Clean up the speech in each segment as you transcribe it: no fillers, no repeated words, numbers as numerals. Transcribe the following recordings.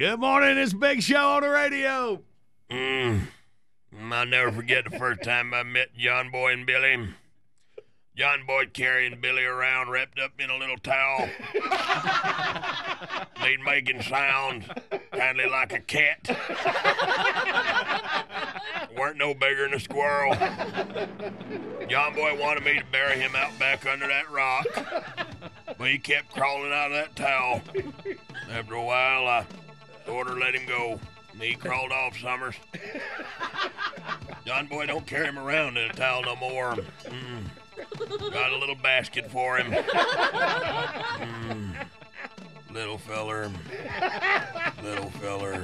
Good morning. It's Big Show on the radio. I'll never forget the first time I met John Boy and Billy. John Boy carrying Billy around wrapped up in a little towel. They'd making sounds, kindly like a cat. Weren't no bigger than a squirrel. John Boy wanted me to bury him out back under that rock, but he kept crawling out of that towel. After a while, I ordered let him go. And he crawled off, Summers. John Boy don't carry him around in a towel no more. Got a little basket for him. Little feller. Little feller.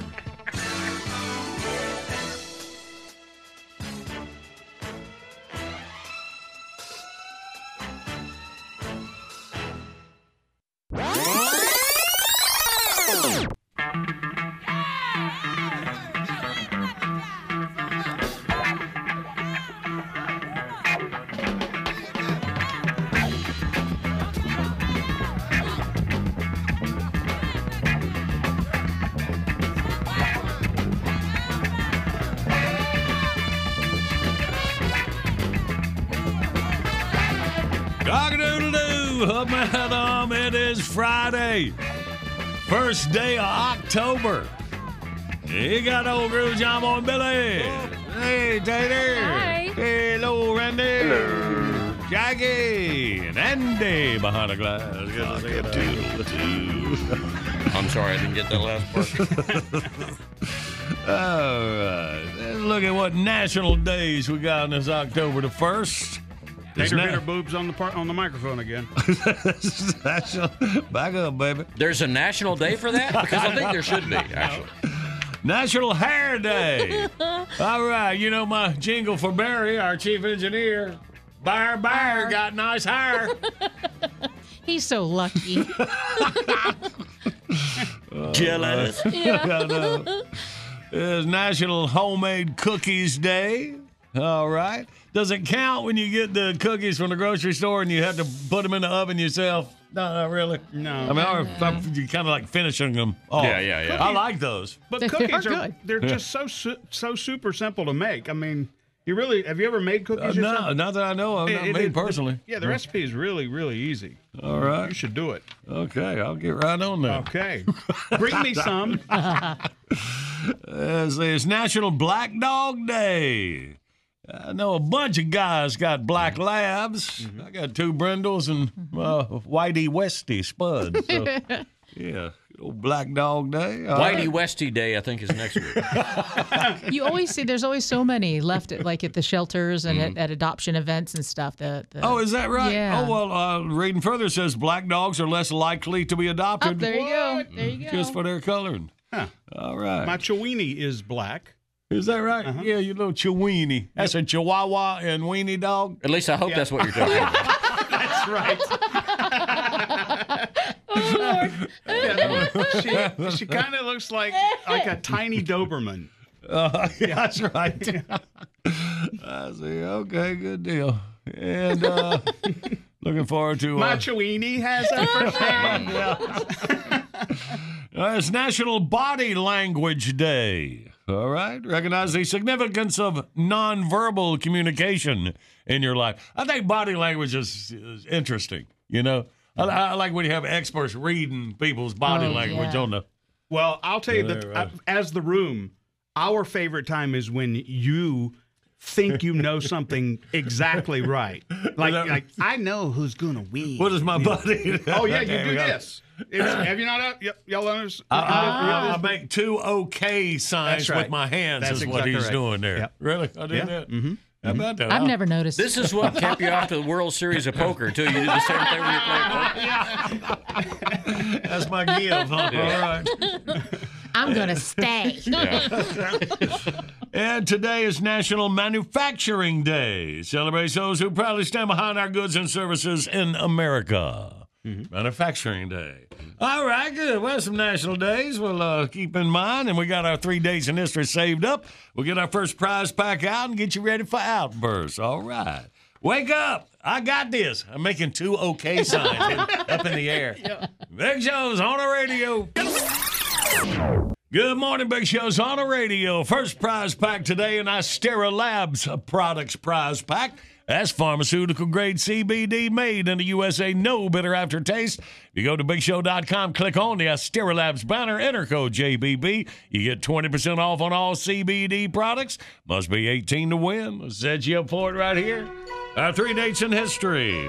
Cock-a-doodle-doo, it is Friday, first day of October. You got old Groove, John Boy and Billy. Hey, Tater. Hi. Hello, Randy. Hello. Jackie and Andy behind the glass. Good to see you. I'm sorry, I didn't get that last part. All right. Let's look at what national days we got on this October the 1st. Tater hit her boobs on the microphone again. Back up, baby. There's a national day for that? Because I think there should be, actually. National Hair Day. All right, you know my jingle for Barry, our chief engineer. Bear got nice hair. He's so lucky. Jealous. I know. It's National Homemade Cookies Day. All right. Does it count when you get the cookies from the grocery store and you have to put them in the oven yourself? No, not really. No. I mean, you kind of like finishing them off. Yeah. I like those. But They're cookies good. they're just so super simple to make. I mean, have you ever made cookies yourself? No, not that I know of. Not made personally. The recipe is really, really easy. All right. You should do it. Okay, I'll get right on that. Okay. Bring me some. It's National Black Dog Day. I know a bunch of guys got black labs. I got 2 brindles and Whitey Westy Spud. So, yeah, good old Black Dog Day. All Whitey right. Westy Day, I think, is next week. You always see there's always so many left at the shelters and at adoption events and stuff. Oh, is that right? Yeah. Oh, well, reading further, it says black dogs are less likely to be adopted. Oh, there you go. There you go. Just for their coloring. Huh. All right. My Chiweenie is black. Is that right? Yeah, you little Chiweenie. That's a Chihuahua and weenie dog. At least I hope that's what you're talking about. That's right. She kind of looks like a tiny Doberman. Yeah, that's right. I see. Okay, good deal. And looking forward to My Chiweenie has a first name. it's National Body Language Day. All right. Recognize the significance of nonverbal communication in your life. I think body language is interesting. You know, I like when you have experts reading people's body language on the. Well, I'll tell you that as the room, our favorite time is when you think you know something exactly right. Like I know who's gonna win. What is my body? Oh yeah, you do this. Have you not? Y'all understand? I make 2 okay signs with my hands. That's is what exactly he's right. doing there. Yep. Really? I did that. Mm-hmm. How about that? I've never noticed. This is what kept you off to the World Series of Poker until you did the same thing when you played poker. That's my give, huh? All right. I'm going to stay. And today is National Manufacturing Day. Celebrates those who proudly stand behind our goods and services in America. Manufacturing Day. All right, good. Well, some national days we'll keep in mind, and we got our 3 days in history saved up. We'll get our first prize pack out and get you ready for outbursts. All right. Wake up. I got this. I'm making 2 okay signs up in the air. Big Show's on the radio. Good morning, Big Show's on the radio. First prize pack today, an Astera Labs products prize pack. That's pharmaceutical-grade CBD made in the USA. No bitter aftertaste. You go to BigShow.com, click on the Astera Labs banner, enter code JBB. You get 20% off on all CBD products. Must be 18 to win. Let's set you up for it right here. Our 3 dates in history.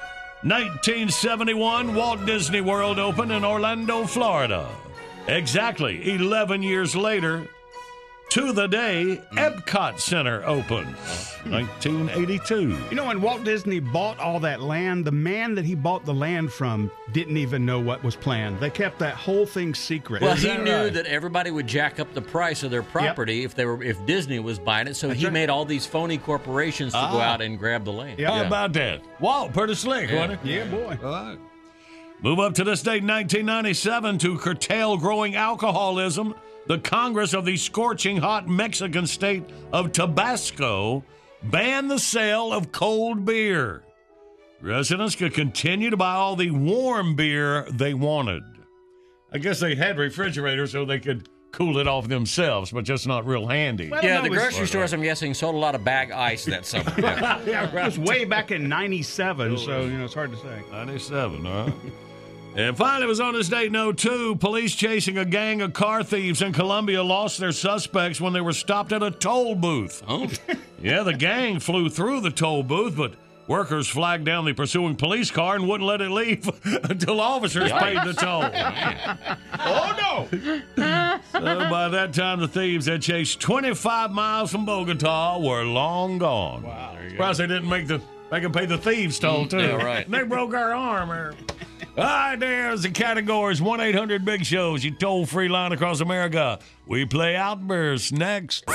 1971, Walt Disney World opened in Orlando, Florida. Exactly 11 years later, to the day, Epcot Center opens. 1982. You know, when Walt Disney bought all that land, the man that he bought the land from didn't even know what was planned. They kept that whole thing secret. Well, he knew that everybody would jack up the price of their property if Disney was buying it, so he made all these phony corporations to go out and grab the land. How about that? Walt, pretty slick, wasn't he? Yeah, boy. All right. Move up to this date, 1997, to curtail growing alcoholism. The Congress of the scorching hot Mexican state of Tabasco banned the sale of cold beer. Residents could continue to buy all the warm beer they wanted. I guess they had refrigerators so they could cool it off themselves, but just not real handy. Well, the grocery stores, I'm guessing, sold a lot of bag ice that summer. Yeah, right. It was way back in 97, so, it's hard to say. 97, all right. And finally, it was on this date in 2002, police chasing a gang of car thieves in Colombia lost their suspects when they were stopped at a toll booth. Oh. Yeah, the gang flew through the toll booth, but workers flagged down the pursuing police car and wouldn't let it leave until officers paid the toll. Oh, no! So by that time, the thieves had chased 25 miles from Bogota were long gone. Wow. Surprised they didn't make them pay the thieves toll, too. Yeah, right. And they broke our arm. All right, there's the categories. 1-800-BIG-SHOWS, your toll-free line across America. We play Outburst next.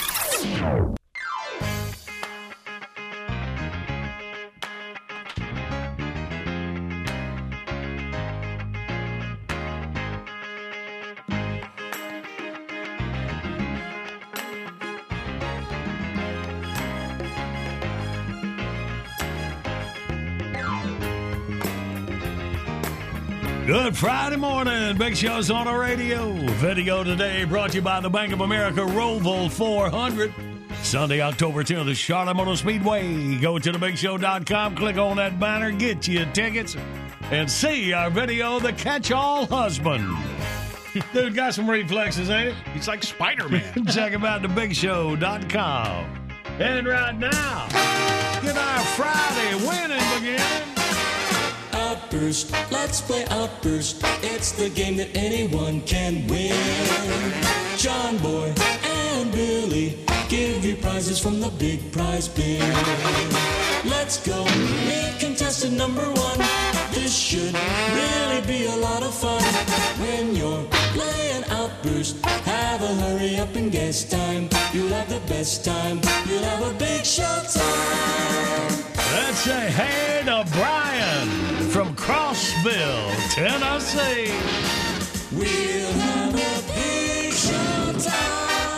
Good Friday morning. Big Show's on the radio. Video today brought to you by the Bank of America Roval 400. Sunday, October 10th, the Charlotte Motor Speedway. Go to thebigshow.com, click on that banner, get your tickets, and see our video, The Catch-All Husband. Dude got some reflexes, ain't it? He's like Spider-Man. Check him out at thebigshow.com. And right now, get our Friday winning beginning. Outburst, let's play Outburst. It's the game that anyone can win. John Boy and Billy give you prizes from the big prize bin. Let's go meet contestant number 1. This should really be a lot of fun. When you're playing Outburst, have a hurry up and guess time. You'll have the best time. You'll have a big show time. Let's say hey to Brian from Crossville, Tennessee. We'll have a big show time.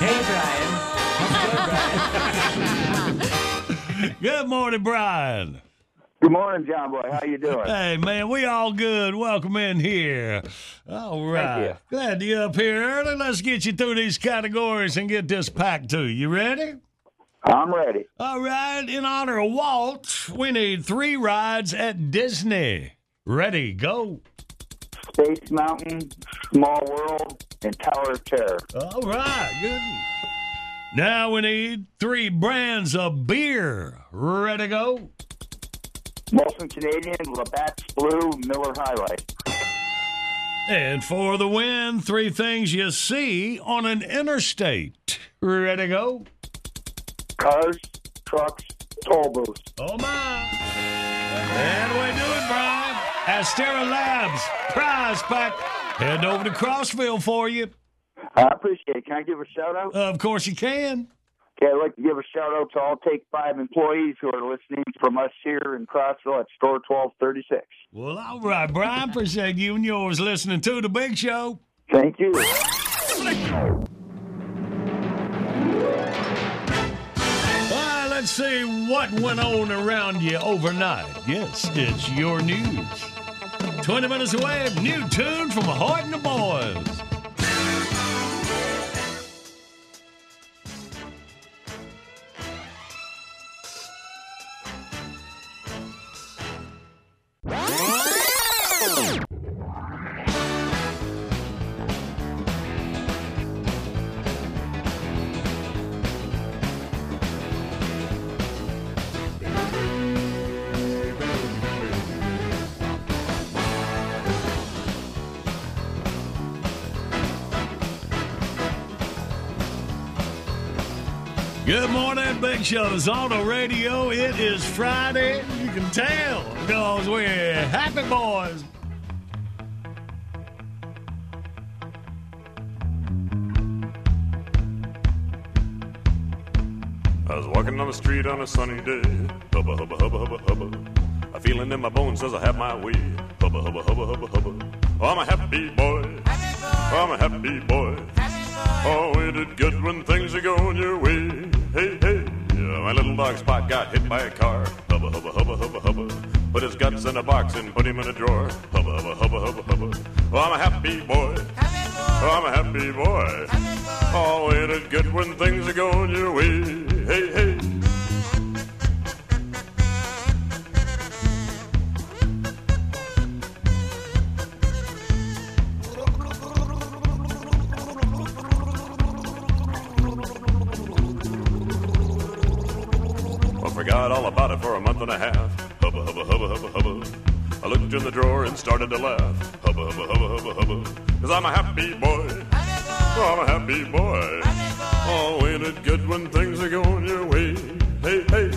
Hey, Brian. Good morning, Brian. Good morning, John Boy. How you doing? Hey, man, we all good. Welcome in here. All right. Thank you. Glad you're up here early. Let's get you through these categories and get this packed to you. You ready? I'm ready. All right. In honor of Walt, we need 3 rides at Disney. Ready, go. Space Mountain, Small World, and Tower of Terror. All right. Good. Now we need 3 brands of beer. Ready, go. Molson Canadian, Labatt's Blue, Miller High Life. And for the win, 3 things you see on an interstate. Ready, go. Cars, trucks, toll booths. Oh, my. And we do it, Brian. Astera Labs, prize pack. Head over to Crossville for you. I appreciate it. Can I give a shout-out? Of course you can. Okay, I'd like to give a shout-out to all Take 5 employees who are listening from us here in Crossville at Store 1236. Well, all right, Brian. Appreciate you and yours listening to The Big Show. Thank you. Let's see what went on around you overnight. Yes, it's your news. 20 minutes away, new tune from Hoyt and the Boys. Good morning, Big Show's on the radio. It is Friday. You can tell because we're happy boys. I was walking on the street on a sunny day. Hubba, hubba, hubba, hubba, hubba. A feeling in my bones says I have my way. Hubba, hubba, hubba, hubba, hubba. Oh, I'm a happy boy. Oh, I'm a happy boy. Oh, ain't it good when things are going your way? Hey, hey. Yeah, my little dog Spot got hit by a car. Hubba, hubba, hubba, hubba, hubba. Put his guts in a box and put him in a drawer. Hubba, hubba, hubba, hubba, hubba. Oh, I'm a happy boy. Oh, I'm a happy boy. Oh, ain't it good when things are going your way? Hey, hey. I forgot all about it for a month and a half. Hubba, hubba, hubba, hubba, hubba. I looked in the drawer and started to laugh. Hubba, hubba, hubba, hubba, hubba. 'Cause I'm a happy boy. Oh, I'm a happy boy. Oh, ain't it good when things are going your way? Hey, hey.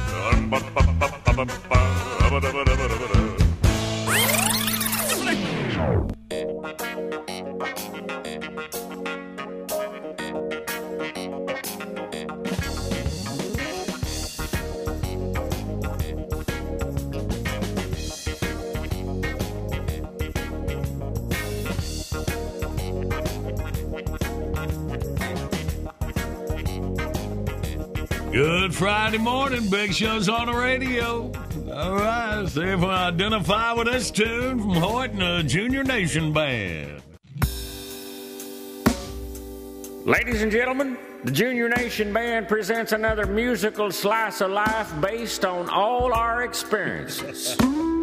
Good Friday morning, Big Show's on the radio. All right, see if we identify with this tune from Hoyt and the Junior Nation Band. Ladies and gentlemen, the Junior Nation Band presents another musical slice of life based on all our experiences.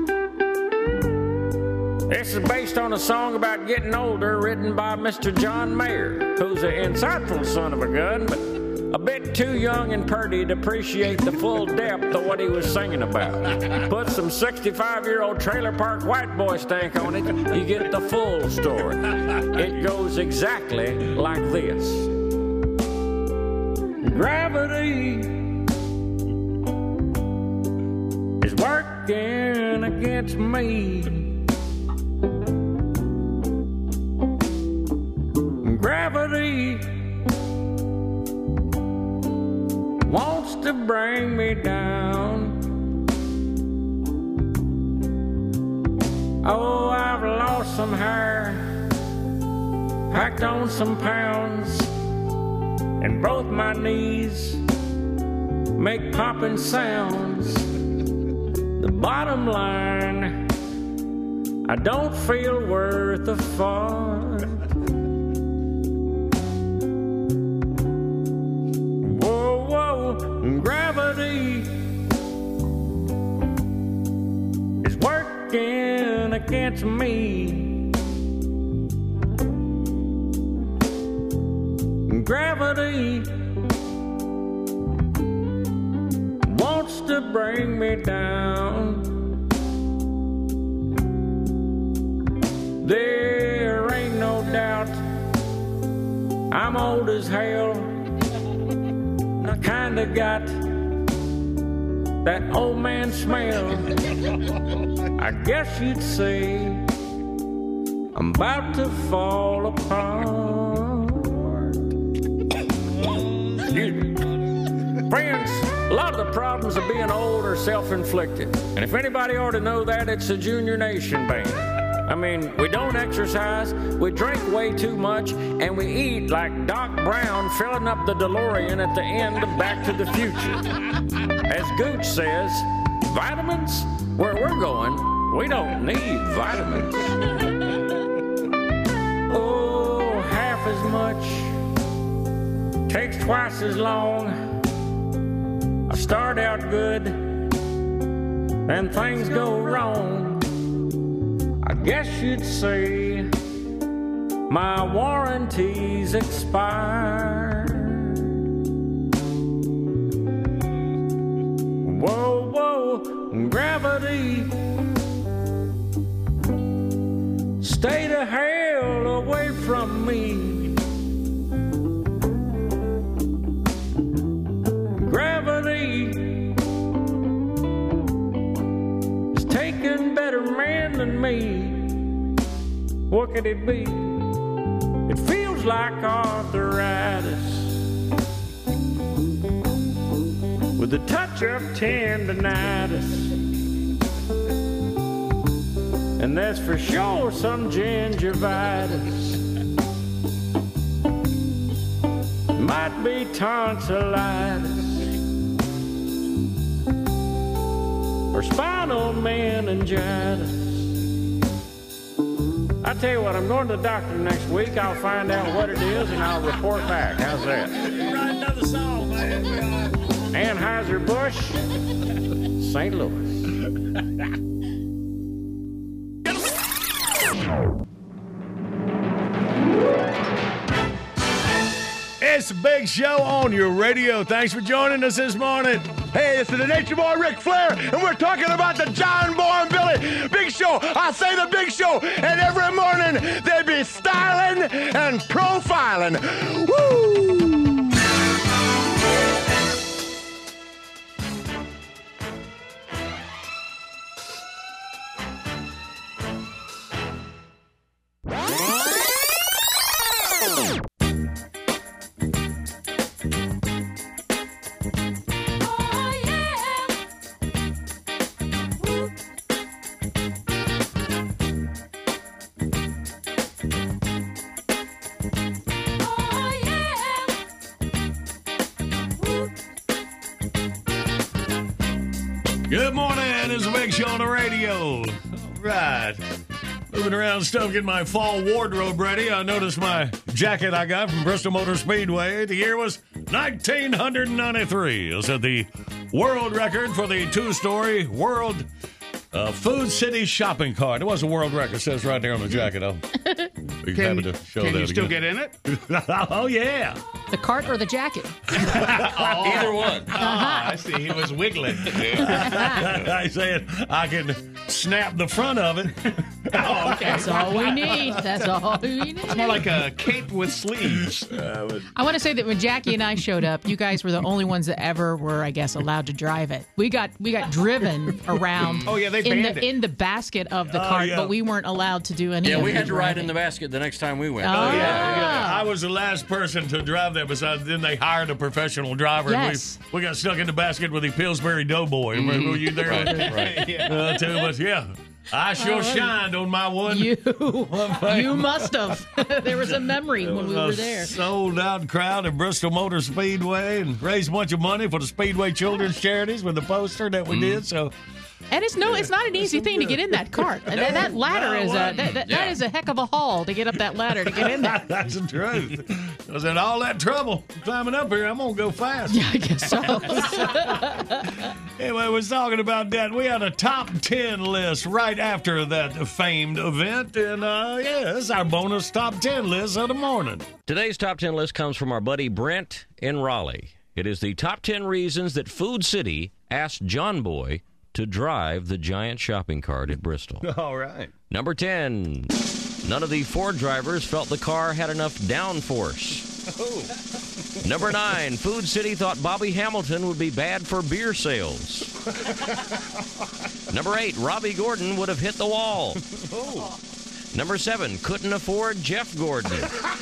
This is based on a song about getting older written by Mr. John Mayer, who's an insightful son of a gun, but a bit too young and purdy to appreciate the full depth of what he was singing about. Put some 65-year-old trailer park white boy stank on it, you get the full story. It goes exactly like this. Gravity is working against me. Gravity wants to bring me down. Oh, I've lost some hair, packed on some pounds, and both my knees make popping sounds. The bottom line, I don't feel worth a fart. Gravity is working against me. Gravity wants to bring me down. There ain't no doubt I'm old as hell. I kinda got that old man smell. I guess you'd say I'm about to fall apart. Friends, a lot of the problems of being old are self-inflicted. And if anybody ought to know that, it's the Junior Nation Band. I mean, we don't exercise, we drink way too much, and we eat like Doc Brown filling up the DeLorean at the end of Back to the Future. As Gooch says, vitamins? Where we're going, we don't need vitamins. Oh, half as much, takes twice as long. I start out good, then things go wrong. I guess you'd say my warranty's expired. Whoa, whoa, gravity, stay the hell away from me. could it be? It feels like arthritis with a touch of tendinitis. And that's for sure some gingivitis. Might be tonsillitis or spinal meningitis. I tell you what, I'm going to the doctor next week. I'll find out what it is and I'll report back. How's that? Write another song, man. Anheuser-Busch, St. Louis. It's a big show on your radio. Thanks for joining us this morning. Hey, this is the Nature Boy Ric Flair, and we're talking about the John Boy and Billy Big Show. I say the Big Show, and every morning they be styling and profiling. Woo! Good morning. It's a big show on the radio. All right. Moving around stuff, getting my fall wardrobe ready. I noticed my jacket I got from Bristol Motor Speedway. The year was 1993. It set the world record for the two-story World Food City shopping cart. It was a world record. It says right there on the jacket. Can you still get in it? Oh, yeah. The cart or the jacket? Either one. I see. He was wiggling. I said I can snap the front of it. Oh, okay. That's all we need. That's all we need. It's more like a cape with sleeves. I want to say that when Jackie and I showed up, you guys were the only ones that ever were, I guess, allowed to drive it. We got driven around. Oh yeah, they banned it in the basket of the cart, yeah. but we weren't allowed to do any. Yeah, of we the had to ride driving. in the basket the next time we went. Oh, Yeah. I was the last person to drive there. Besides, then they hired a professional driver. Yes. And we got stuck in the basket with the Pillsbury Doughboy. Remember, were you there? Right. Too, but yeah, I sure shined on my one. You must have. There was a memory when we were there. Sold out crowd at Bristol Motor Speedway and raised a bunch of money for the Speedway Children's Charities with the poster that we did. So. And it's not an easy thing to get in that cart. And that ladder is that is a heck of a haul to get up that ladder to get in there. That's the truth. Because in all that trouble climbing up here, I'm going to go fast. Yeah, I guess so. Anyway, we're talking about that. We had a top 10 list right after that famed event. And, this is our bonus top 10 list of the morning. Today's top 10 list comes from our buddy Brent in Raleigh. It is the top 10 reasons that Food City asked John Boy to drive the giant shopping cart at Bristol. All right. Number 10, none of the Ford drivers felt the car had enough downforce. Number 9, Food City thought Bobby Hamilton would be bad for beer sales. Number 8, Robbie Gordon would have hit the wall. Number 7, couldn't afford Jeff Gordon.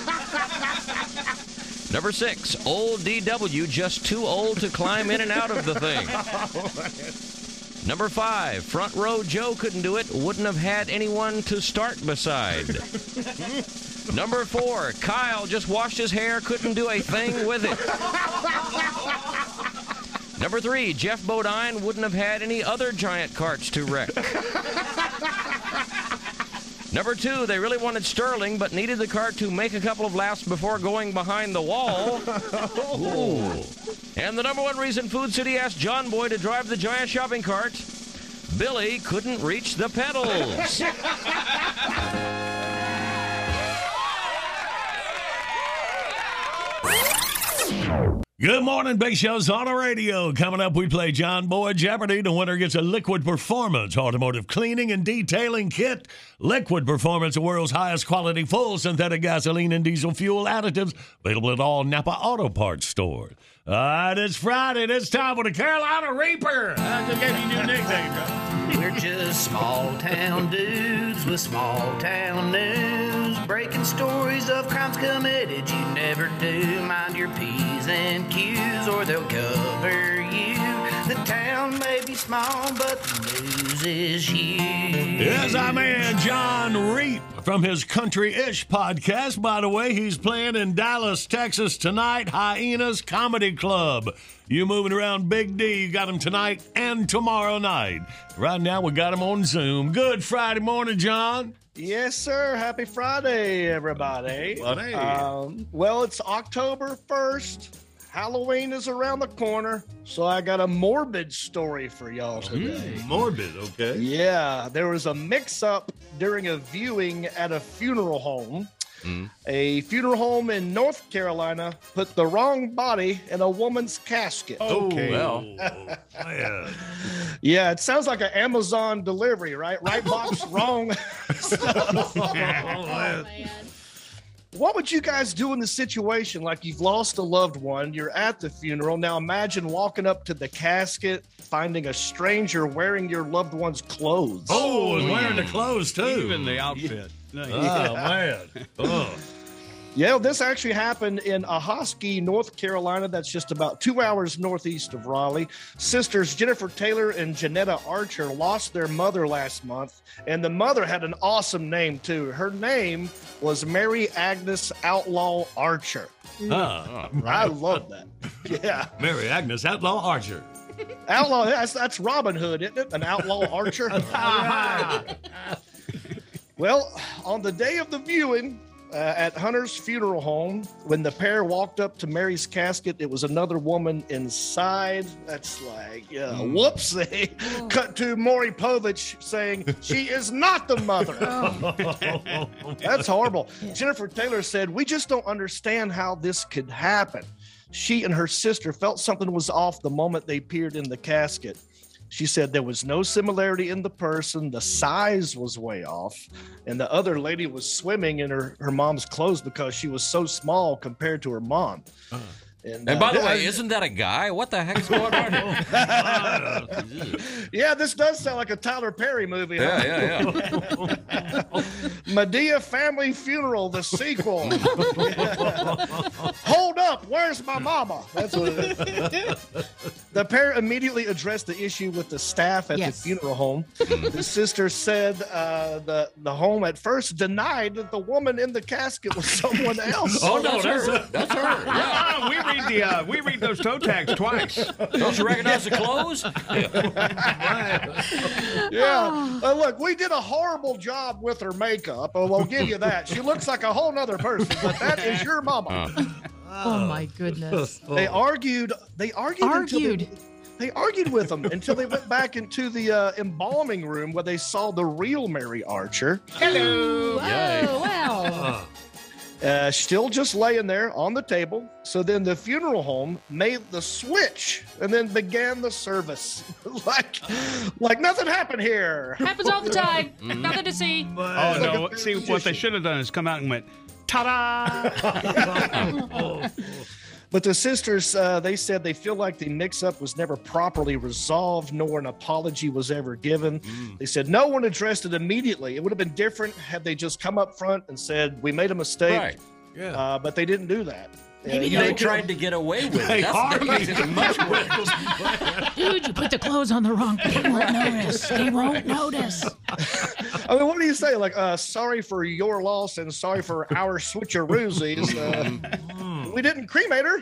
Number 6, old DW just too old to climb in and out of the thing. Number 5, front row Joe couldn't do it, wouldn't have had anyone to start beside. Number 4, Kyle just washed his hair, couldn't do a thing with it. Number 3, Jeff Bodine wouldn't have had any other giant carts to wreck. Number 2, they really wanted Sterling, but needed the cart to make a couple of laps before going behind the wall. Ooh. And the number 1 reason Food City asked John Boy to drive the giant shopping cart, Billy couldn't reach the pedals. Good morning, Big Show's on the radio. Coming up, we play John Boy Jeopardy. The winner gets a Liquid Performance automotive cleaning and detailing kit. Liquid Performance, the world's highest quality full synthetic gasoline and diesel fuel additives. Available at all Napa Auto Parts stores. All right, it's Friday. It's time for the Carolina Reaper. I just gave you a new nickname, John. We're just small town dudes with small town news. Breaking stories of crimes committed you never knew. Mind your P's and Q's or they'll cover you. The town may be small, but the news is huge. Yes, our man John Reap from his Country-ish podcast. By the way, he's playing in Dallas, Texas tonight, Hyenas Comedy Club. You moving around Big D, you got him tonight and tomorrow night. Right now, we got him on Zoom. Good Friday morning, John. Yes, sir. Happy Friday, everybody. Well, it's October 1st. Halloween is around the corner, so I got a morbid story for y'all today. Morbid, okay. Yeah, there was a mix-up during a viewing at a funeral home. A funeral home in North Carolina put the wrong body in a woman's casket. Okay. Well. Yeah, it sounds like an Amazon delivery, right? Right box, wrong stuff. What would you guys do in the situation? Like you've lost a loved one, you're at the funeral. Now imagine walking up to the casket, finding a stranger wearing your loved one's clothes. Oh, was wearing the clothes too. Even the outfit. Oh, man. Oh. Yeah, this actually happened in Ahoskie, North Carolina. That's just about 2 hours northeast of Raleigh. Sisters Jennifer Taylor and Janetta Archer lost their mother last month, and the mother had an awesome name, too. Her name was Mary Agnes Outlaw Archer. I love that. Yeah. Mary Agnes Outlaw Archer. Outlaw, that's Robin Hood, isn't it? An outlaw archer. Well, on the day of the viewing, at Hunter's funeral home, when the pair walked up to Mary's casket, it was another woman inside. That's like, whoopsie. Cut to Maury Povich saying, she is not the mother. That's horrible. Yeah. Jennifer Taylor said, we just don't understand how this could happen. She and her sister felt something was off the moment they peered in the casket. She said there was no similarity in the person. The size was way off. And the other lady was swimming in her mom's clothes because she was so small compared to her mom. And by the way, isn't that a guy? What the heck's going on here? Yeah, this does sound like a Tyler Perry movie. Yeah. Medea Family Funeral, the sequel. Hold up, where's my mama? That's what it is. The pair immediately addressed the issue with the staff at the funeral home. The sister said the home at first denied that the woman in the casket was someone else. Oh, no, that's her. That's her. Yeah. We read those toe tags twice. Don't you recognize the clothes? Yeah. Look, we did a horrible job with her makeup. We'll give you that. She looks like a whole nother person, but that is your mama. Oh my goodness. They argued. They argued with them until they went back into the embalming room where they saw the real Mary Archer. Hello. Whoa, wow. Still just laying there on the table. So then the funeral home made the switch and then began the service. like nothing happened here. Happens all the time. Nothing to see. Oh, no. See, what they should have done is come out and went, ta-da! But the sisters, they said they feel like the mix-up was never properly resolved, nor an apology was ever given. They said no one addressed it immediately. It would have been different had they just come up front and said, we made a mistake. Right. Yeah. But they didn't do that. Maybe they tried to get away with it. That makes it much worse. Dude, you put the clothes on the wrong people. They won't notice. They won't notice. I mean, what do you say? Like, sorry for your loss and sorry for our switcheroosies. We didn't cremate her.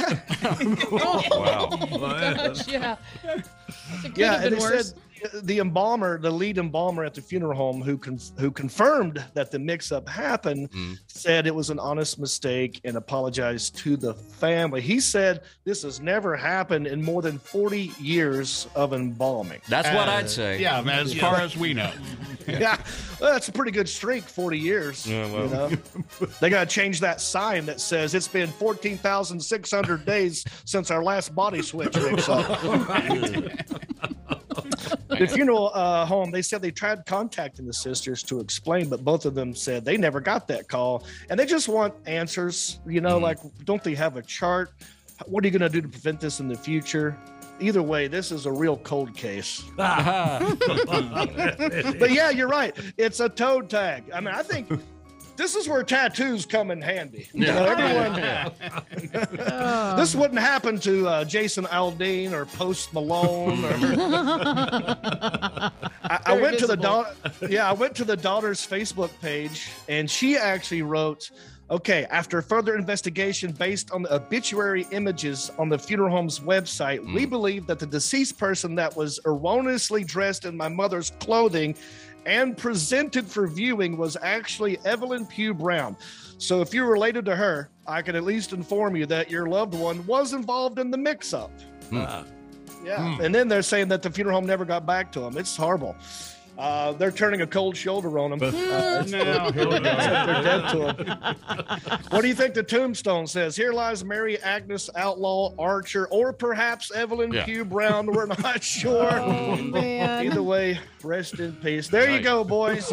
Wow. Gosh, yeah. Yeah, and they said the embalmer, the lead embalmer at the funeral home who confirmed that the mix-up happened, said it was an honest mistake and apologized to the family. He said this has never happened in more than 40 years of embalming. That's what I'd say. Yeah, as far as we know. Yeah, well, that's a pretty good streak, 40 years. Yeah, well. You know? They got to change that sign that says it's been 14,600 days since our last body switch mix-up. The funeral home, they said they tried contacting the sisters to explain, but both of them said they never got that call. And they just want answers, you know, like, don't they have a chart? What are you going to do to prevent this in the future? Either way, this is a real cold case. But yeah, you're right. It's a toe tag. I mean, I think this is where tattoos come in handy. You know, everyone. This wouldn't happen to Jason Aldean or Post Malone. I went to the daughter's Facebook page, and she actually wrote, okay, after further investigation based on the obituary images on the funeral home's website, we believe that the deceased person that was erroneously dressed in my mother's clothing and presented for viewing was actually Evelyn Pugh Brown. So if you're related to her, I can at least inform you that your loved one was involved in the mix-up. And then they're saying that the funeral home never got back to him. It's horrible. They're turning a cold shoulder on him. They're dead to him. What do you think the tombstone says? Here lies Mary Agnes Outlaw Archer, or perhaps Evelyn Pugh Brown. We're not sure. Oh, man. Either way, rest in peace. There you go, boys.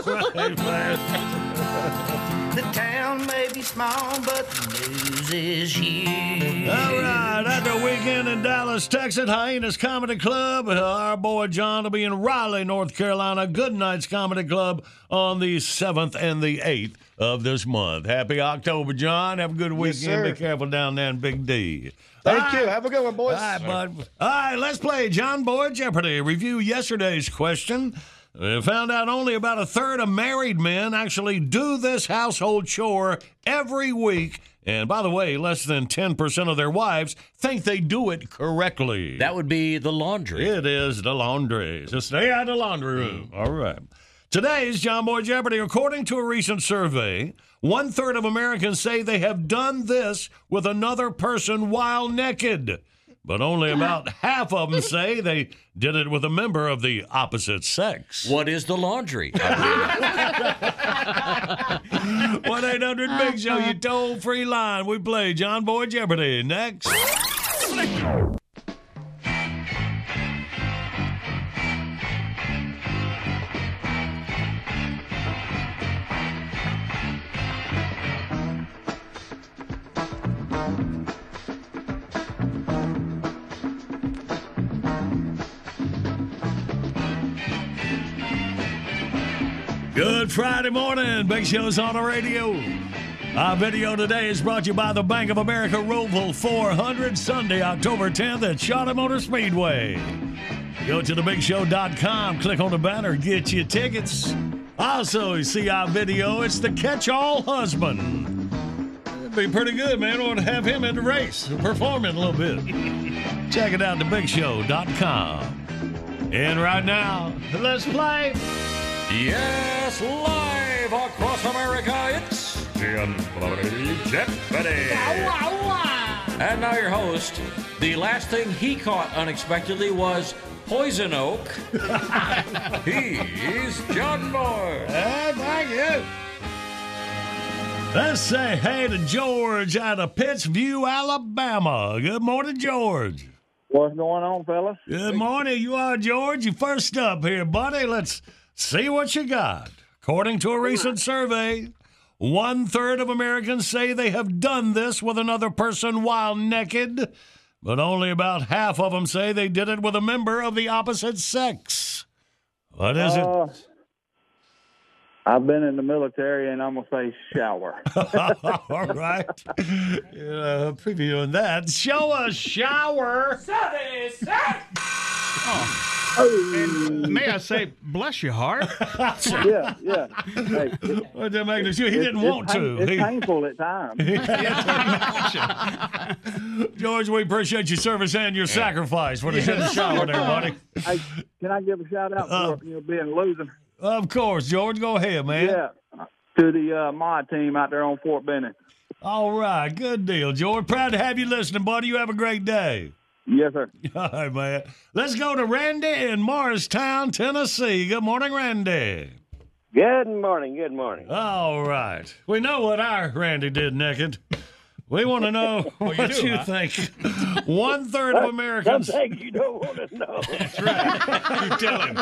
The town may be small, but the news is huge. All right, after a weekend in Dallas, Texas, Hyenas Comedy Club, our boy John will be in Raleigh, North Carolina, Good Nights Comedy Club on the 7th and the 8th of this month. Happy October, John. Have a good weekend. Be careful down there in Big D. Thank you. Have a good one, boys. All right, bud. All right, let's play John Boy Jeopardy. Review yesterday's question. We found out only about a third of married men actually do this household chore every week. And by the way, less than 10% of their wives think they do it correctly. That would be the laundry. It is the laundry. So stay out of the laundry room. All right. Today's John Boy Jeopardy. According to a recent survey, 1/3 of Americans say they have done this with another person while naked. But only about half of them say they did it with a member of the opposite sex. What is the laundry? 1-800 Big Show, your toll-free line. We play John Boy Jeopardy. Next. Good Friday morning. Big Show's on the radio. Our video today is brought to you by the Bank of America Roval 400, Sunday, October 10th at Charlotte Motor Speedway. Go to thebigshow.com, click on the banner, get your tickets. Also, you see our video. It's the catch-all husband. It'd be pretty good, man. I want to have him in the race, performing a little bit. Check it out, thebigshow.com. And right now, let's play. Yes, live across America, it's John Boy Jeopardy. And now your host. The last thing he caught unexpectedly was poison oak. He's John Boy. Thank you. Let's say hey to George out of Pittsview, Alabama. Good morning, George. What's going on, fellas? Good morning. You are George. You first up here, buddy. Let's see what you got. According to a recent survey, 1/3 of Americans say they have done this with another person while naked, but only about half of them say they did it with a member of the opposite sex. What is it? I've been in the military, and I'm going to say shower. All right. Previewing that. Show us shower. And may I say, bless your heart? Yeah. Hey, he didn't want to. It's painful at times. George, we appreciate your service and your sacrifice for the shower there, buddy. Hey, can I give a shout out for being losing? Of course, George. Go ahead, man. Yeah, to the mod team out there on Fort Benning. All right, good deal, George. Proud to have you listening, buddy. You have a great day. Yes, sir. All right, man. Let's go to Randy in Morristown, Tennessee. Good morning, Randy. Good morning. Good morning. All right. We know what our Randy did naked. We want to know what you think. 1/3 of Americans. Some things you don't want to know. That's right. You tell him.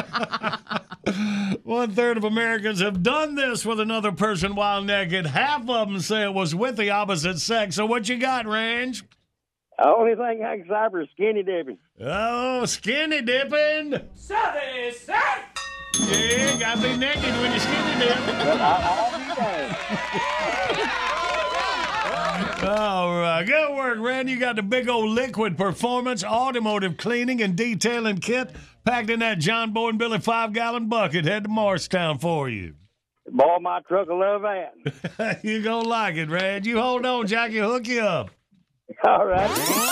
1/3 of Americans have done this with another person while naked. Half of them say it was with the opposite sex. So what you got, Range? The only thing I can cipher is skinny dipping. Oh, skinny dipping. Yeah, gotta be naked when you skinny dip. Well, game. All right, good work, Randy. You got the big old Liquid Performance automotive cleaning and detailing kit packed in that John Boy and Billy 5-gallon bucket. Head to Morristown for you. Boy, my truck will love that. You gonna like it, Rand. You hold on, Jackie. Hook you up. All right.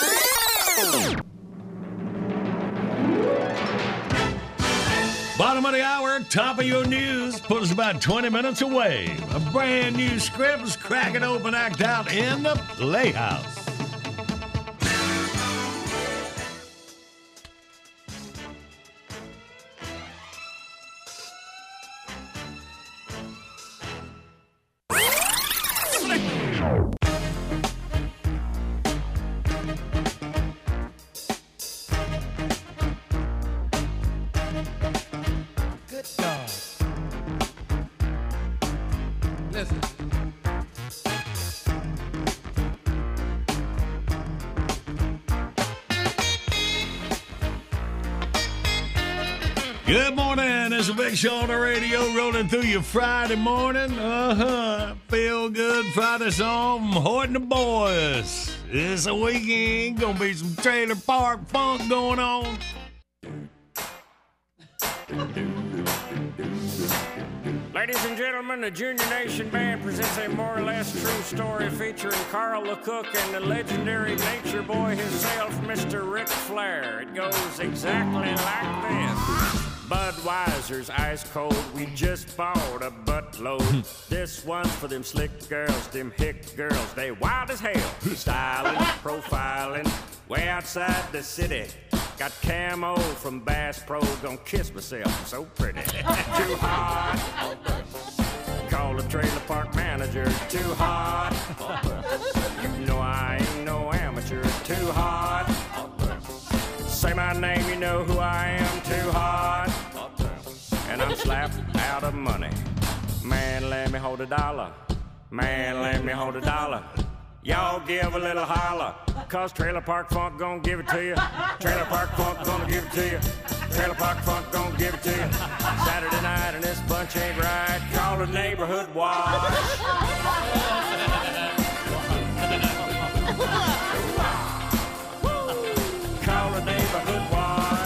Bottom of the hour, top of your news. Put us about 20 minutes away. A brand new script is cracking open act out in the Playhouse. Good God. Listen. Good morning. It's a Big Show on the radio rolling through your Friday morning. Feel good Friday song from Hoyt and the Boys. It's a weekend. Gonna be some trailer park funk going on. Ladies and gentlemen, the Junior Nation Band presents a more or less true story featuring Carl LeCook and the legendary nature boy himself, Mr. Ric Flair. It goes exactly like this. Budweiser's ice cold, we just bought a buttload. This one's for them slick girls, them hick girls, they wild as hell. Styling, profiling, way outside the city. Got camo from Bass Pro, gonna kiss myself, I'm so pretty. Too hot, call the trailer park manager. Too hot, you know I ain't no amateur. Too hot, say my name, you know who I am. Too hot, and I'm slapped out of money. Man, let me hold $1. Man, let me hold $1. Y'all give a little holler, cause Trailer Park Funk gonna give it to you. Trailer Park Funk gonna give it to you. Trailer Park Funk gonna give it to you. Saturday night and this bunch ain't right. Call the neighborhood watch. Call the neighborhood watch.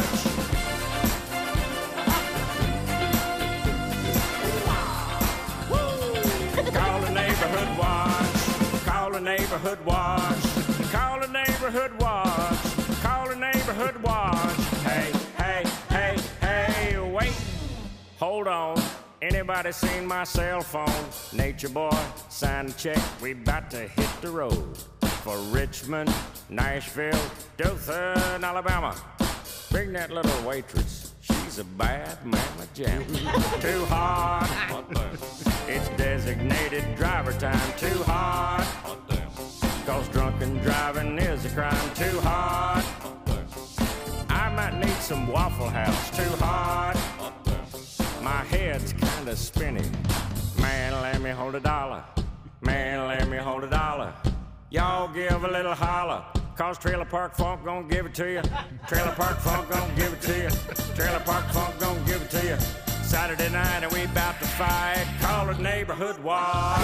Call the neighborhood watch. Call the neighborhood watch. Call the neighborhood watch. Call the neighborhood watch. Hey, hey, hey, hey, wait. Hold on. Anybody seen my cell phone? Nature boy, sign the check. We about to hit the road for Richmond, Nashville, Dothan, Alabama. Bring that little waitress. She's a bad mama jamma. Too hot. It's designated driver time. Too hot. Cause drunken driving is a crime. Too hot. I might need some Waffle House. Too hot. My head's kinda spinning. Man, let me hold $1. Man, let me hold $1. Y'all give a little holler, cause Trailer Park Funk gonna give it to you. Trailer Park Funk gonna give it to you. Trailer Park Funk gonna give it to you. Saturday night and we about to fight. Call the neighborhood watch.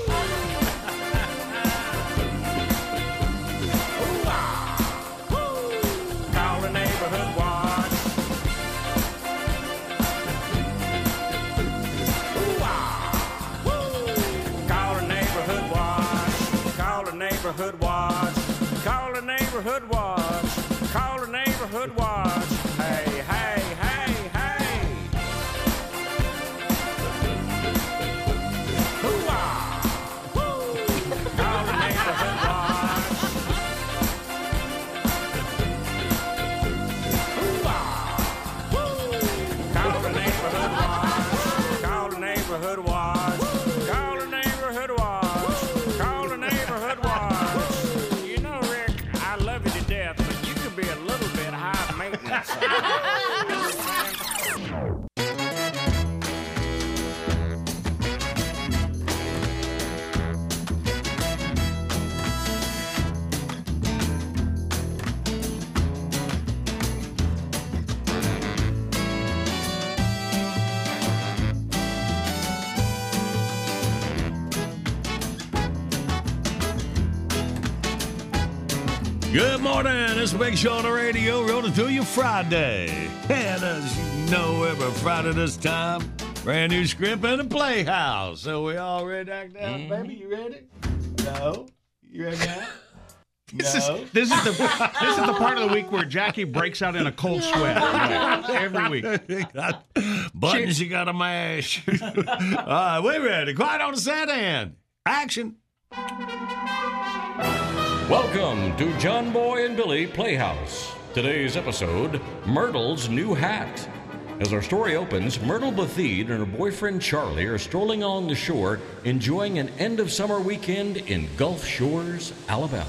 Call the neighborhood watch. Call the neighborhood watch. Call the neighborhood watch. Call the neighborhood watch. Call the neighborhood watch. Hey, hey, hey, hey. Hoo-ah. Call the neighborhood watch. Call the neighborhood watch. Call the neighborhood watch. Call the neighborhood watch. Call the neighborhood watch. You know, Rick, I love you to death, but you could be a little bit high maintenance. Good morning. It's Big Show on the radio, rolling through your Friday. And as you know, every Friday this time, brand new script in the Playhouse. So we all ready to act out, baby? You ready? No. You ready now? This is the part of the week where Jackie breaks out in a cold sweat every week. Buttons you got to mash. All right, we ready. Quiet on the set end. Action. Welcome to John Boy and Billy Playhouse. Today's episode, Myrtle's New Hat. As our story opens, Myrtle Bethede and her boyfriend Charlie are strolling along the shore, enjoying an end-of-summer weekend in Gulf Shores, Alabama.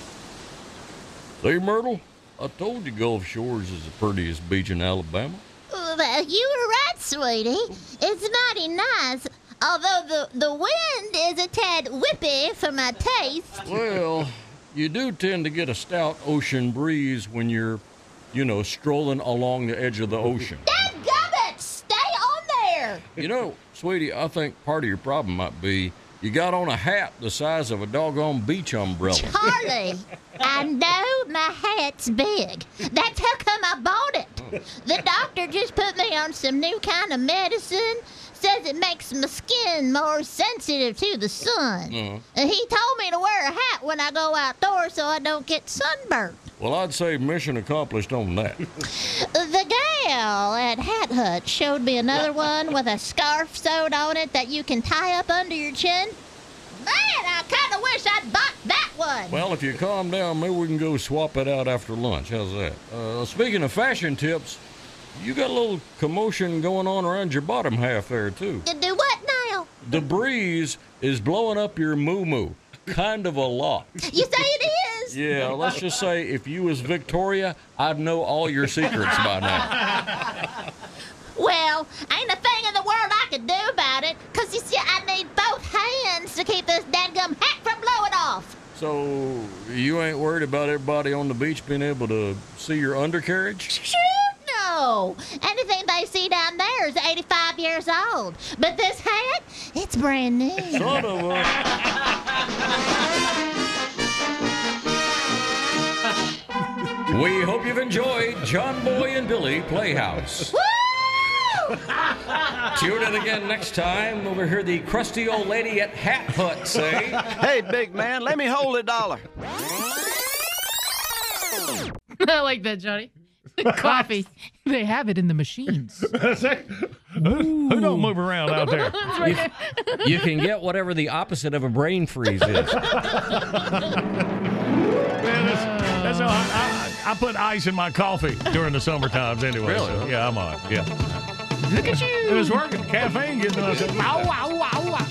Hey, Myrtle, I told you Gulf Shores is the prettiest beach in Alabama. Well, you were right, sweetie. It's mighty nice, although the wind is a tad whippy for my taste. Well, you do tend to get a stout ocean breeze when you're, strolling along the edge of the ocean. Dadgummit! Stay on there! Sweetie, I think part of your problem might be you got on a hat the size of a doggone beach umbrella. Charlie, I know my hat's big. That's how come I bought it. The doctor just put me on some new kind of medicine. Says it makes my skin more sensitive to the sun. And he told me to wear a hat when I go outdoors so I don't get sunburned. Well, I'd say mission accomplished on that. The gal at Hat Hut showed me another one with a scarf sewed on it that you can tie up under your chin. Man, I kind of wish I'd bought that one. Well, if you calm down, maybe we can go swap it out after lunch. How's that? Speaking of fashion tips, you got a little commotion going on around your bottom half there, too. Do what now? The breeze is blowing up your moo-moo. Kind of a lot. You say it is? Yeah, let's just say if you was Victoria, I'd know all your secrets by now. Well, ain't a thing in the world I could do about it, because you see, I need both hands to keep this dadgum hat from blowing off. So, you ain't worried about everybody on the beach being able to see your undercarriage? Sure. No. Anything they see down there is 85 years old. But this hat, it's brand new. Son of a... We hope you've enjoyed John Boy and Billy Playhouse. Woo! Tune in again next time. Over here, the crusty old lady at Hat Hut say, "Hey, big man, let me hold $1." I like that, Johnny. Coffee. They have it in the machines. Who don't move around out there? You can get whatever the opposite of a brain freeze is. That's how I put ice in my coffee during the summer times anyway. Really? So, yeah, I'm on it. Yeah. Look at you. It was working. Caffeine getting us. Ow, ow, ow.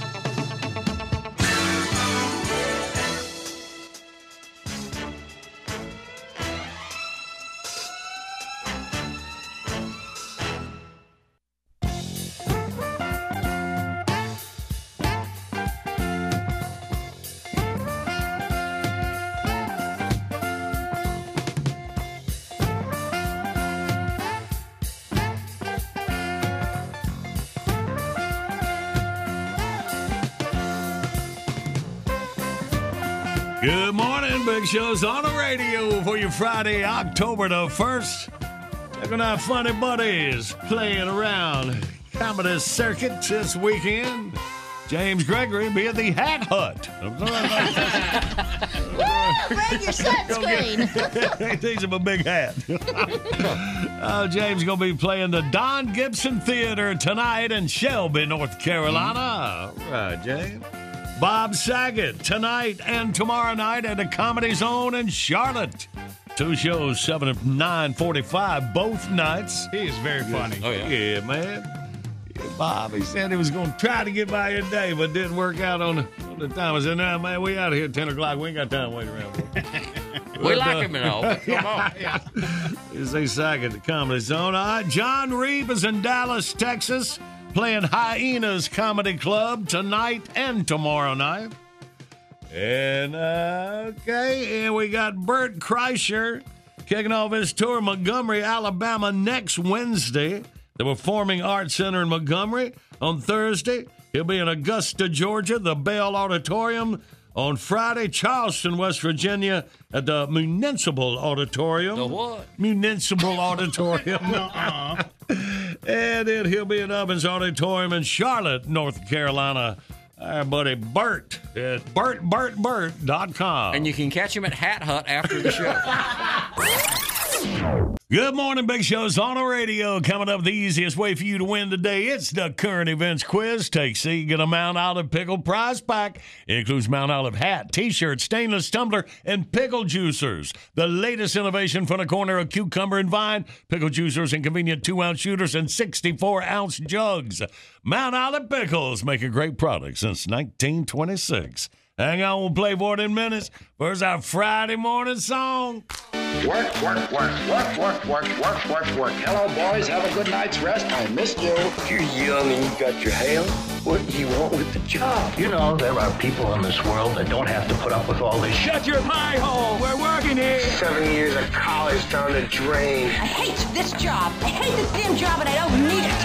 Good morning, Big Show's on the radio for you Friday, October the 1st. They're going to have funny buddies playing around comedy circuit this weekend. James Gregory be at the Hat Hut. Bring your sunscreen. These are my big hat. James going to be playing the Don Gibson Theater tonight in Shelby, North Carolina. All right, James. Bob Saget tonight and tomorrow night at the Comedy Zone in Charlotte. 2 shows, 7 and 9:45 both nights. He is very funny. Oh, yeah, man. Yeah, Bob, he said he was going to try to get by your day, but didn't work out on the time. I said, nah, man, we out of here at 10 o'clock. We ain't got time to wait around. We like him and all. Come on. Is they Saget at the Comedy Zone. All right, John Reeb is in Dallas, Texas, playing Hyenas Comedy Club tonight and tomorrow night. And, and we got Bert Kreischer kicking off his tour in Montgomery, Alabama next Wednesday. The Performing Arts Center in Montgomery. On Thursday, he'll be in Augusta, Georgia, the Bell Auditorium. on Friday, Charleston, West Virginia, at the Municipal Auditorium. The what? Municipal Auditorium. And then he'll be in Ovens Auditorium in Charlotte, North Carolina. Our buddy Bert at BertBertBert.com. And you can catch him at Hat Hut after the show. Good morning, Big Show's on the radio. Coming up, the easiest way for you to win today. It's the current events quiz. Take C, get a Mount Olive pickle prize pack. It includes Mount Olive hat, T-shirt, stainless tumbler, and pickle juicers. The latest innovation from the corner of Cucumber and Vine. Pickle juicers in convenient 2-ounce shooters and 64-ounce jugs. Mount Olive Pickles make a great product since 1926. Hang on, we'll play for it in minutes. First, our Friday morning song. Work. Hello, boys. Have a good night's rest. I missed you. You're young and you got your hair. What do you want with the job? You know, there are people in this world that don't have to put up with all this. Shut your pie hole. We're working here. 7 years of college down the drain. I hate this job. I hate this damn job and I don't need it.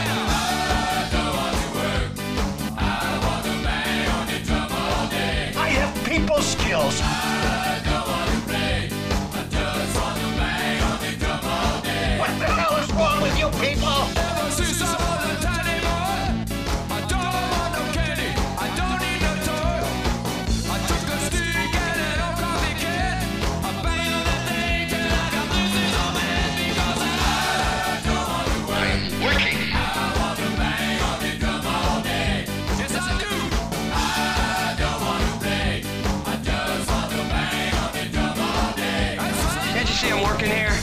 I have people skills. What the hell is wrong with you people? Ever since I was a tiny boy, I don't want no candy, I don't need no toy. I took a stick and an old coffee can, I banged on that thing till I got bruises on my head because I don't want to work. I'm working. I want to bang on the drum all day. Yes, I do. I don't want to play, I just want to bang on the drum all day. Can't you see I'm working here?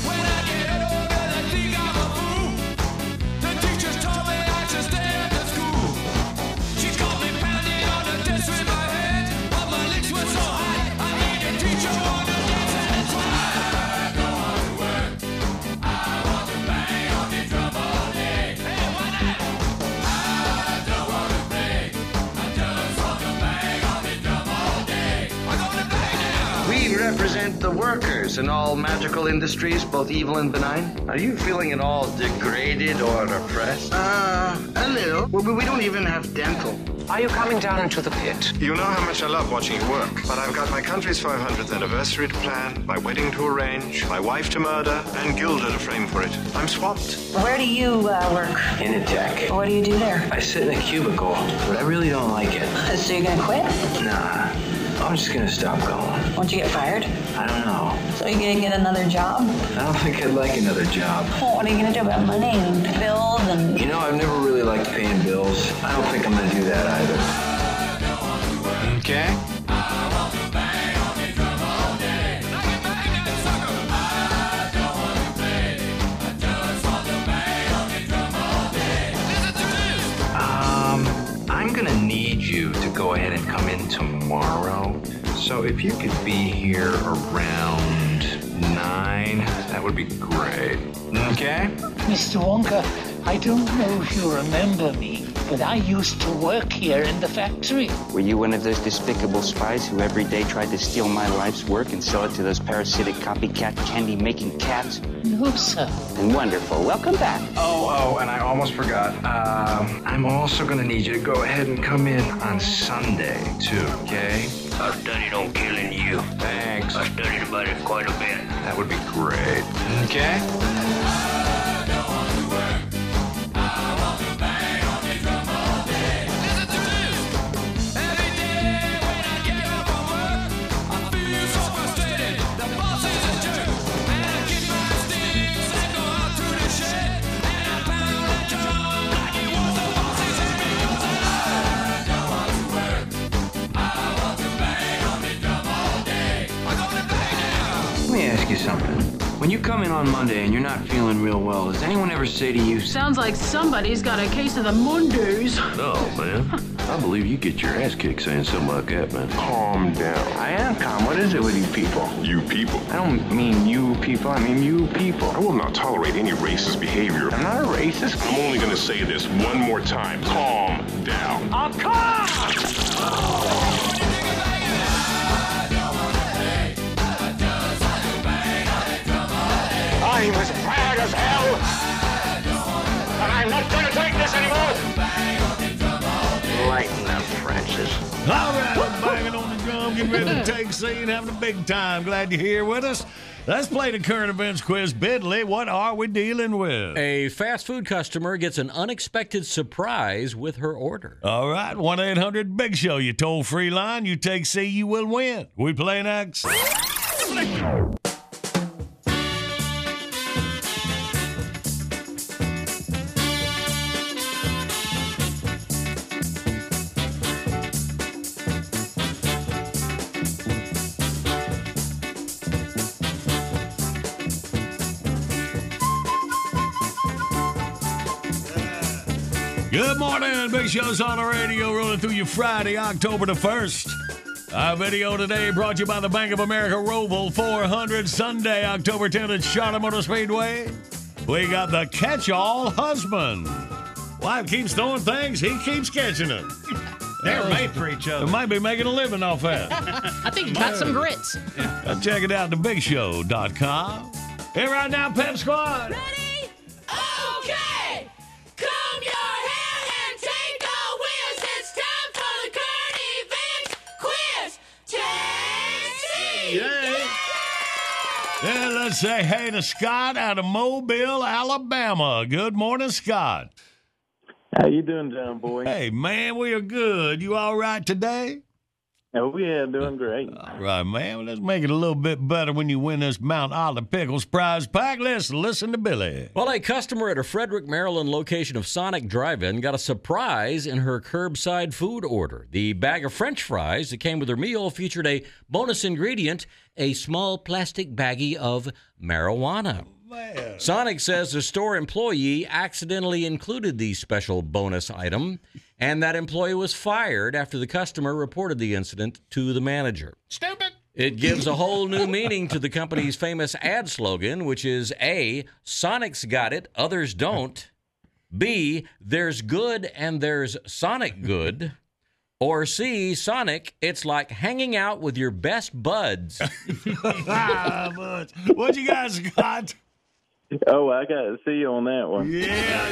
Represent the workers in all magical industries, both evil and benign. Are you feeling at all degraded or oppressed? A little. Well, but we don't even have dental. Are you coming down into the pit? You know how much I love watching you work, but I've got my country's 500th anniversary to plan, my wedding to arrange, my wife to murder, and Gilda to frame for it. I'm swamped. Where do you work? Initech. What do you do there? I sit in a cubicle, but I really don't like it. So you're gonna quit? Nah, I'm just gonna stop going. Won't you get fired? I don't know. So you're gonna get another job? I don't think I'd like another job. Well, what are you gonna do about money and bills and... You know, I've never really liked paying bills. I don't think I'm gonna do that either. Okay. I'm gonna need you to go ahead and come in tomorrow. So if you could be here around 9, that would be great. Okay? Mr. Wonka, I don't know if you remember me, but I used to work here in the factory. Were you one of those despicable spies who every day tried to steal my life's work and sell it to those parasitic copycat candy-making cats? No, sir. Wonderful. Welcome back. Oh, and I almost forgot. I'm also gonna need you to go ahead and come in on Sunday, too, okay? I've studied on killing you. Thanks. I studied about it quite a bit. That would be great. Okay? Let me ask you something. When you come in on Monday and you're not feeling real well, does anyone ever say to you, Sounds like somebody's got a case of the Mondays. No, man. I believe you get your ass kicked saying something like that, man. calm down? I am calm. What is it with you people? You people. I don't mean you people. I mean you people. I will not tolerate any racist behavior. I'm not a racist. I'm only going to say this one more time. Calm down. I'm calm! I'm as mad as hell, and I'm not going to take this anymore. Lighten up, Francis. All right, banging on the drums getting ready to take scene, having a big time. Glad you're here with us. Let's play the current events quiz. Bidley, what are we dealing with? A fast food customer gets an unexpected surprise with her order. All right, 1-800-BIG-SHOW, your toll-free line. You take C, you will win. We play next. Good morning. Big Show's on the radio, rolling through you Friday, October the 1st. Our video today brought to you by the Bank of America Roval 400, Sunday, October 10th at Charlotte Motor Speedway. We got the catch-all husband. Wife keeps throwing things, he keeps catching them. They're made for each other. They might be making a living off that. I think you got some grits. Check it out at thebigshow.com. Here right now, Pep Squad. Ready? Okay! Comb your hair and take a whiz. It's time for the current events quiz. Take C. Yeah, let's say hey to Scott out of Mobile, Alabama. Good morning, Scott. How you doing, John boy? Hey, man, we are good. You all right today? Oh, yeah, doing great. All right, man. Well, let's make it a little bit better when you win this Mount Olive Pickles prize pack. Listen to Billy. Well, a customer at a Frederick, Maryland location of Sonic Drive-In got a surprise in her curbside food order. The bag of French fries that came with her meal featured a bonus ingredient, a small plastic baggie of marijuana. Man. Sonic says the store employee accidentally included the special bonus item, and that employee was fired after the customer reported the incident to the manager. Stupid. It gives a whole new meaning to the company's famous ad slogan, which is A, Sonic's got it, others don't. B, there's good and there's Sonic good. Or C, Sonic, it's like hanging out with your best buds. What you guys got? Oh, I got to see you on that one. Yeah.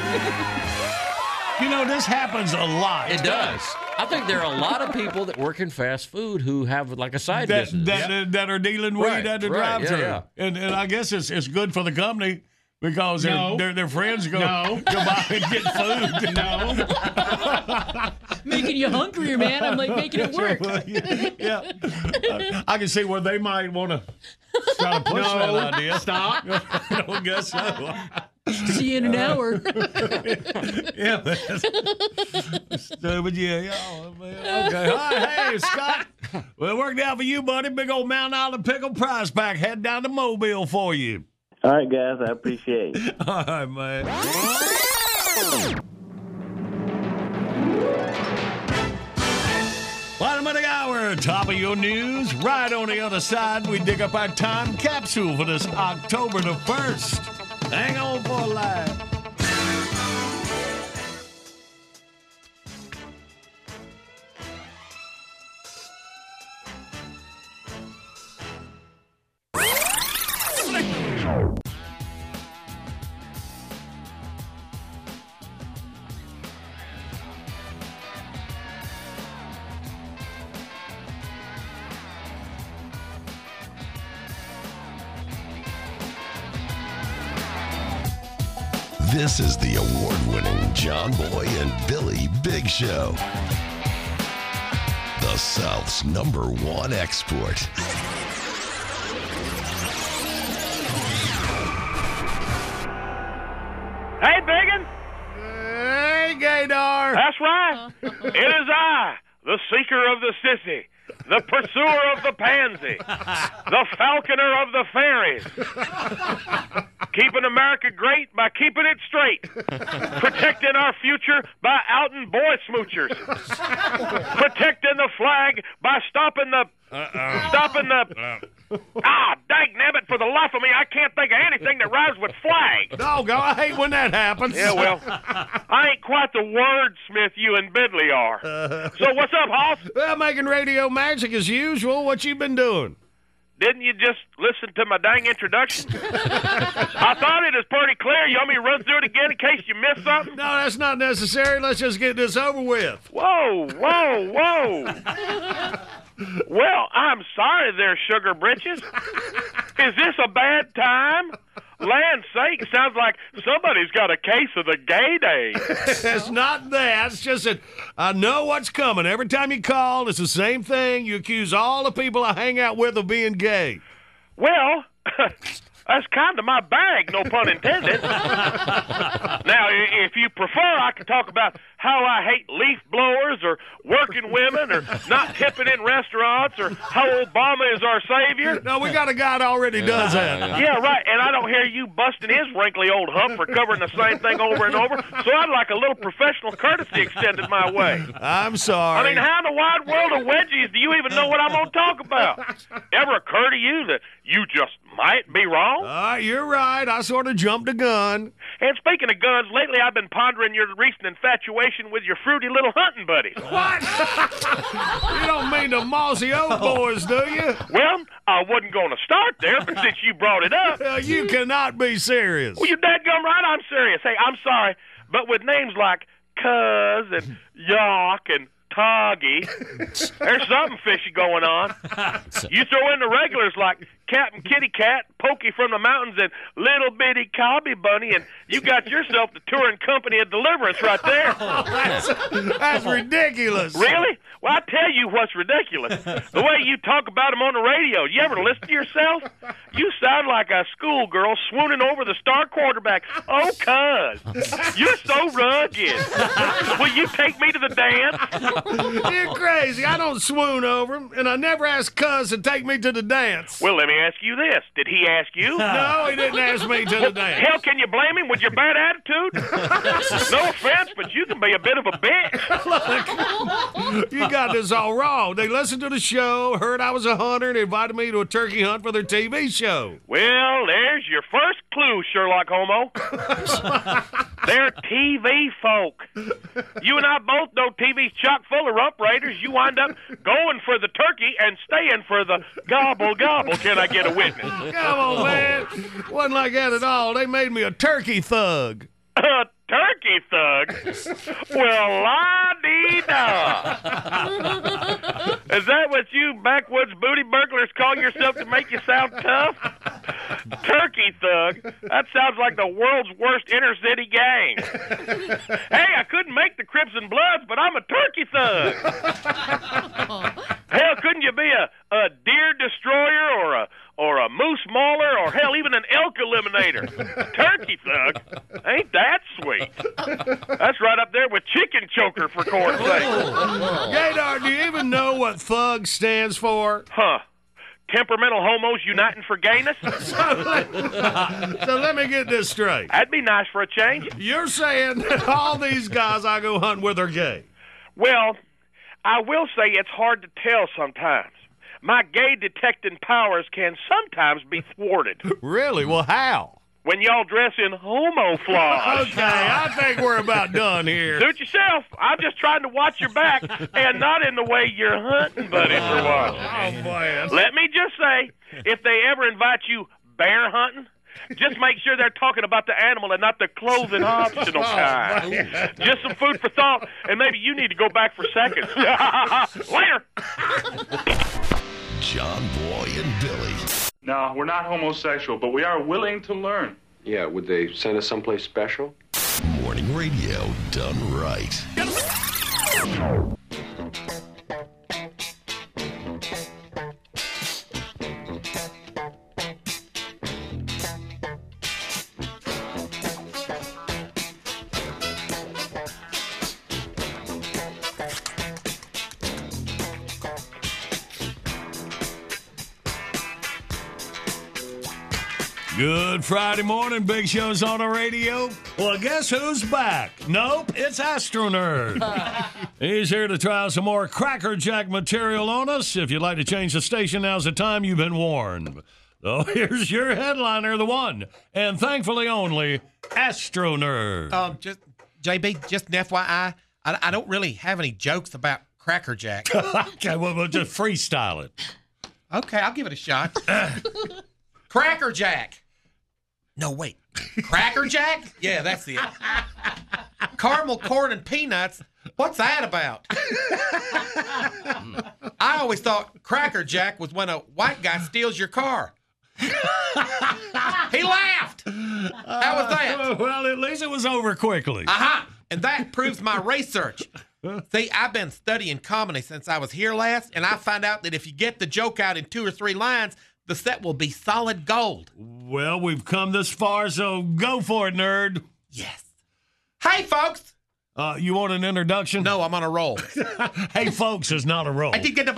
You know, this happens a lot. It does. I think there are a lot of people that work in fast food who have like a side business. That are dealing weed at the drive-thru. Yeah. And I guess it's good for the company because their friends go by and get food. No. Making you hungrier, man. I'm like making it work. Yeah. I can see where they might want to try to push that idea. Stop. I don't guess so. See you in an hour. Yeah, man. Stupid, yeah. Man. Okay. All right, hey, Scott. Well, it worked out for you, buddy. Big old Mount Olive Pickle prize pack. Head down to Mobile for you. All right, guys. I appreciate it. All right, man. Bottom of the hour, top of your news. Right on the other side, we dig up our time capsule for this October the 1st. Hang on for a line. This is the award-winning John Boy and Billy Big Show. The South's #1 export. Hey, Biggin. Hey, Gaydar. That's right. It is I, the seeker of the sissy, the pursuer of the pansy, the falconer of the fairies. Keeping America great by keeping it straight. Protecting our future by outing boy smoochers. Protecting the flag by stopping the... dagnabbit, for the life of me, I can't think of anything that rhymes with flag. Doggone, I hate when that happens. Yeah, well, I ain't quite the wordsmith you and Bidley are. So what's up, Hoss? Well, making radio magic as usual. What you been doing? Didn't you just listen to my dang introduction? I thought it was pretty clear. You want me to run through it again in case you missed something? No, that's not necessary. Let's just get this over with. Whoa. Well, I'm sorry there, Sugar Britches. Is this a bad time? Land's sake, sounds like somebody's got a case of the gay day. It's not that. It's just that I know what's coming. Every time you call, it's the same thing. You accuse all the people I hang out with of being gay. Well, that's kind of my bag, no pun intended. Now, if you prefer, I can talk about how I hate leaf blowers or working women or not tipping in restaurants or how Obama is our savior. No, we got a guy that already does that. Yeah, right, and I don't hear you busting his wrinkly old hump for covering the same thing over and over, so I'd like a little professional courtesy extended my way. I'm sorry. I mean, how in the wide world of wedgies do you even know what I'm going to talk about? Ever occur to you that you just might be wrong? You're right. I sort of jumped the gun. And speaking of guns, lately I've been pondering your recent infatuation with your fruity little hunting buddies. What? You don't mean the Mossy Oak boys, do you? Well, I wasn't going to start there, but since you brought it up... You cannot be serious. Well, you're dadgum right, I'm serious. Hey, I'm sorry, but with names like Cuz and Yock and Toggy, there's something fishy going on. You throw in the regulars like Captain Kitty Cat, Pokey from the Mountains, and Little Bitty Cobby Bunny, and you got yourself the touring company of Deliverance right there. That's ridiculous. Really? Well, I tell you what's ridiculous. The way you talk about them on the radio. You ever listen to yourself? You sound like a schoolgirl swooning over the star quarterback. Oh, Cuz, you're so rugged. Will you take me to the dance? You're crazy. I don't swoon over him, and I never asked Cuz to take me to the dance. Well, let me ask you this. Did he ask you? No, he didn't ask me to the dance. Hell, can you blame him with your bad attitude? No offense, but you can be a bit of a bitch. Look, you got this all wrong. They listened to the show, heard I was a hunter, and invited me to a turkey hunt for their TV show. Well, there's your first clue, Sherlock Homo. They're TV folk. You and I both know TV's chock full of rump raiders. You wind up going for the turkey and staying for the gobble gobble. Can I get a witness? Come on, man. Wasn't like that at all. They made me a turkey thug. A turkey thug? Well, la-dee-da. Is that what you backwoods booty burglars call yourself to make you sound tough? Turkey thug? That sounds like the world's worst inner-city gang. Hey, I couldn't make the Crips and Bloods, but I'm a turkey thug. Hell, couldn't you be a deer destroyer or a moose mauler or, hell, even an elk eliminator? Turkey thug? Ain't that sweet? That's right up there with chicken choker, for corn's sake. Gaydar, do you even know what thug stands for? Huh. Temperamental homos uniting for gayness? So let me get this straight. That'd be nice for a change. You're saying that all these guys I go hunting with are gay? Well, I will say it's hard to tell sometimes. My gay detecting powers can sometimes be thwarted. Really? Well, how? When y'all dress in homouflage. Okay, I think we're about done here. Suit yourself. I'm just trying to watch your back and not in the way your hunting buddies are watching. Oh, man. Let me just say, if they ever invite you bear hunting, just make sure they're talking about the animal and not the clothing optional kind. Just some food for thought, and maybe you need to go back for seconds. Later. John Boy and Billy. No, we're not homosexual, but we are willing to learn. Yeah, would they send us someplace special? Morning radio done right. Good Friday morning, Big Show's on the radio. Well, guess who's back? Nope, it's Astro Nerd. He's here to try some more Cracker Jack material on us. If you'd like to change the station, now's the time. You've been warned. So here's your headliner, the one, and thankfully only, Astro Nerd. Just JB, just an FYI, I don't really have any jokes about Cracker Jack. Okay, well, we'll just freestyle it. Okay, I'll give it a shot. Cracker Jack. No, wait. Cracker Jack? Yeah, that's it. Caramel corn and peanuts. What's that about? I always thought Cracker Jack was when a white guy steals your car. He laughed. How was that? Well, at least it was over quickly. Uh-huh. And that proves my research. See, I've been studying comedy since I was here last, and I found out that if you get the joke out in 2 or 3 lines, the set will be solid gold. Well, we've come this far, so go for it, nerd. Yes. Hey, folks. You want an introduction? No, I'm on a roll. Hey, folks is not a roll. I did get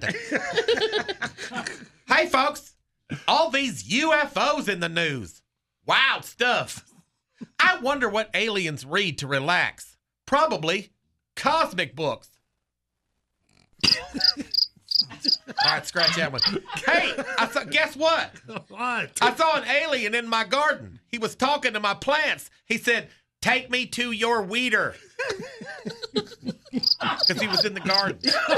Hey, folks. All these UFOs in the news. Wild stuff. I wonder what aliens read to relax. Probably cosmic books. All right, scratch that one. Hey, guess what? What? I saw an alien in my garden. He was talking to my plants. He said, "Take me to your weeder." Because he was in the garden.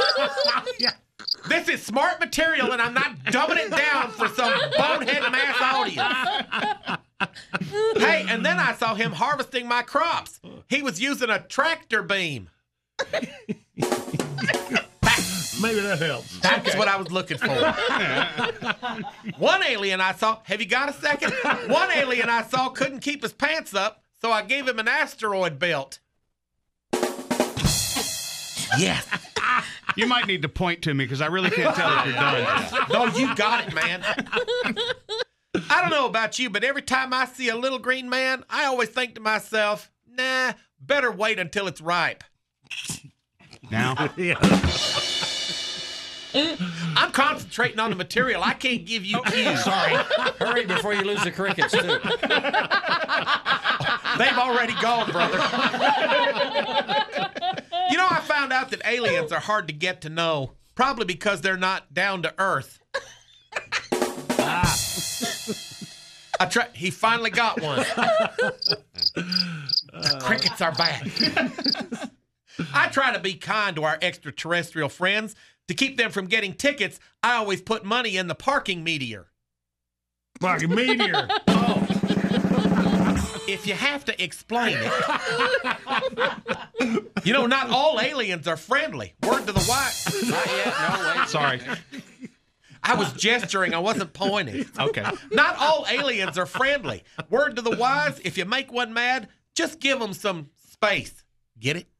This is smart material, and I'm not dumbing it down for some bonehead mass audience. Hey, and then I saw him harvesting my crops. He was using a tractor beam. Maybe that helps. That's what I was looking for. One alien I saw, have you got a second? One alien I saw couldn't keep his pants up, so I gave him an asteroid belt. Yes. You might need to point to me because I really can't tell if you're done. No, you got it, man. I don't know about you, but every time I see a little green man, I always think to myself, nah, better wait until it's ripe. Now? I'm concentrating on the material. I can't give you cues. Sorry. Hurry before you lose the crickets, too. They've already gone, brother. You know, I found out that aliens are hard to get to know, probably because they're not down to earth. He finally got one. The crickets are back. I try to be kind to our extraterrestrial friends. To keep them from getting tickets, I always put money in the parking meter. Parking meteor. Oh. If you have to explain it. You know, not all aliens are friendly. Word to the wise. Not yet. No, wait. Sorry. I was gesturing. I wasn't pointing. Okay. Not all aliens are friendly. Word to the wise, if you make one mad, just give them some space. Get it?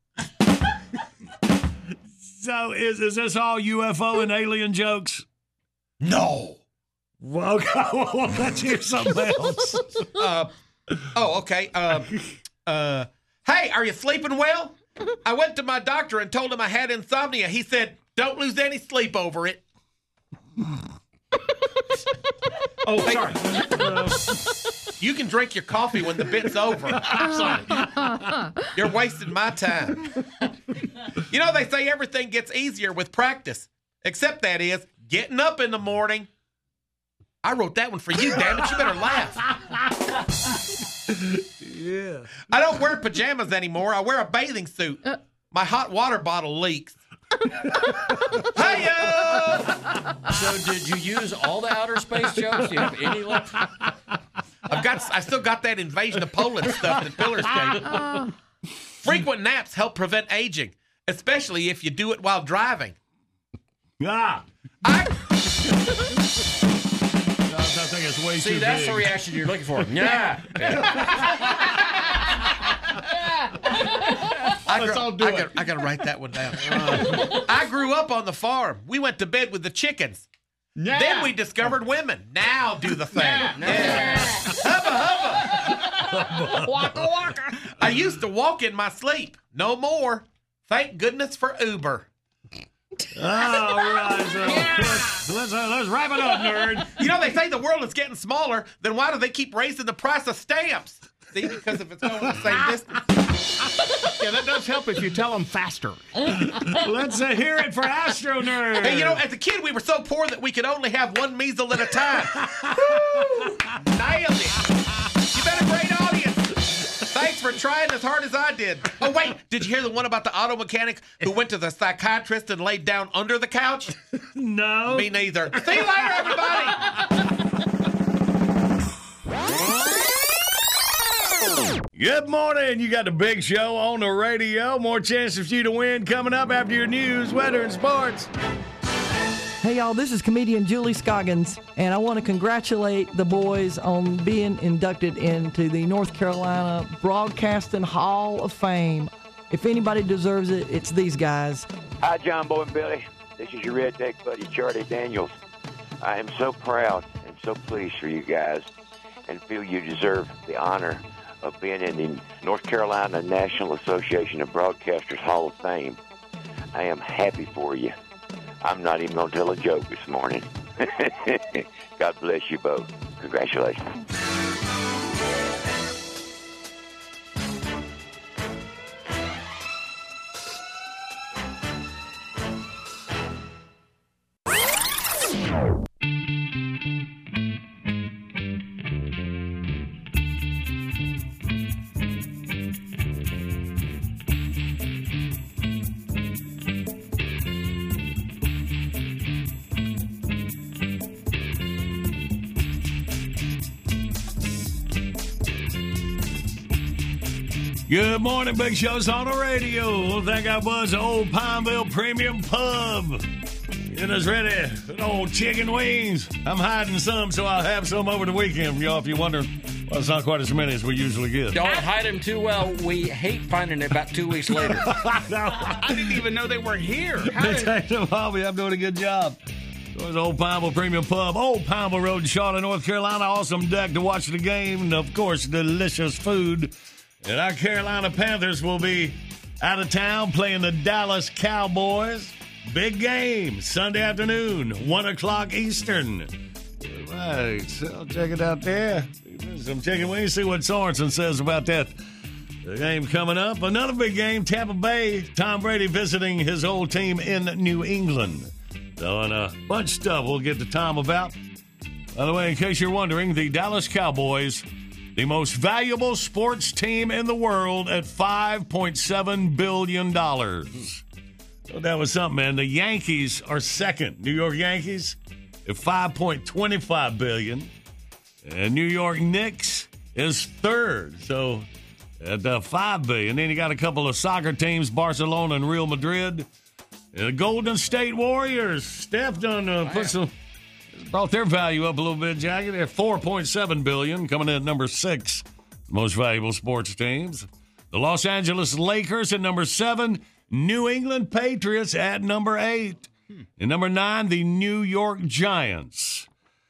So is this all UFO and alien jokes? No. Well, let's hear something else. Okay. Hey, are you sleeping well? I went to my doctor and told him I had insomnia. He said, don't lose any sleep over it. Oh, sorry. You can drink your coffee when the bit's over. Sorry. You're wasting my time. You know, they say everything gets easier with practice, except that is getting up in the morning. I wrote that one for you, damn it. You better laugh. Yeah. I don't wear pajamas anymore. I wear a bathing suit. My hot water bottle leaks. Hey-ya! So did you use all the outer space jokes? Do you have any left? I still got that Invasion of Poland stuff that Pillars gave. Frequent naps help prevent aging, especially if you do it while driving. I think it's way too See, that's big. the reaction you're looking for. Yeah. I got to write that one down. I grew up on the farm. We went to bed with the chickens. Yeah. Then we discovered women. Now do the thing. Yeah. Hubba, hubba. Waka waka. I used to walk in my sleep. No more. Thank goodness for Uber. All right, so let's wrap it up, nerd. You know, they say the world is getting smaller. Then why do they keep raising the price of stamps? See, because if it's going the same distance. Yeah, that does help if you tell them faster. Let's hear it for Astro Nerd. Hey, you know, as a kid, we were so poor that we could only have one measle at a time. Nailed it. You've been a great audience. Thanks for trying as hard as I did. Oh, wait. Did you hear the one about the auto mechanic who went to the psychiatrist and laid down under the couch? No. Me neither. See you later, everybody. Good morning. You got the Big Show on the radio. More chances for you to win coming up after your news, weather, and sports. Hey, y'all, this is comedian Julie Scoggins, and I want to congratulate the boys on being inducted into the North Carolina Broadcasting Hall of Fame. If anybody deserves it, it's these guys. Hi, John Boy and Billy. This is your redneck buddy, Charlie Daniels. I am so proud and so pleased for you guys and feel you deserve the honor of being in the North Carolina National Association of Broadcasters Hall of Fame. I am happy for you. I'm not even going to tell a joke this morning. God bless you both. Congratulations. Good morning, Big Show's on the radio. Thank I was Old Pineville Premium Pub. It is ready for the old chicken wings. I'm hiding some, so I'll have some over the weekend for y'all if you're wondering. Well, it's not quite as many as we usually get. Don't hide them too well. We hate finding it about 2 weeks later. I didn't even know they were here. I'm doing a good job. So it's Old Pineville Premium Pub, Old Pineville Road in Charlotte, North Carolina. Awesome deck to watch the game, and of course, delicious food. And our Carolina Panthers will be out of town playing the Dallas Cowboys. Big game, Sunday afternoon, 1 o'clock Eastern. All right, so check it out there. Some chicken wings. See what Sorensen says about that. The game coming up. Another big game, Tampa Bay. Tom Brady visiting his old team in New England. So, and a bunch of stuff we'll get to Tom about. By the way, in case you're wondering, the Dallas Cowboys, the most valuable sports team in the world at $5.7 billion. So that was something, man. The Yankees are second. New York Yankees at $5.25 billion. And New York Knicks is third. So at $5 billion. Then you got a couple of soccer teams, Barcelona and Real Madrid. And the Golden State Warriors. Steph done brought their value up a little bit, Jackie. They're $4.7 billion, coming in at number 6, most valuable sports teams. The Los Angeles Lakers at number 7, New England Patriots at number 8, and number 9, the New York Giants.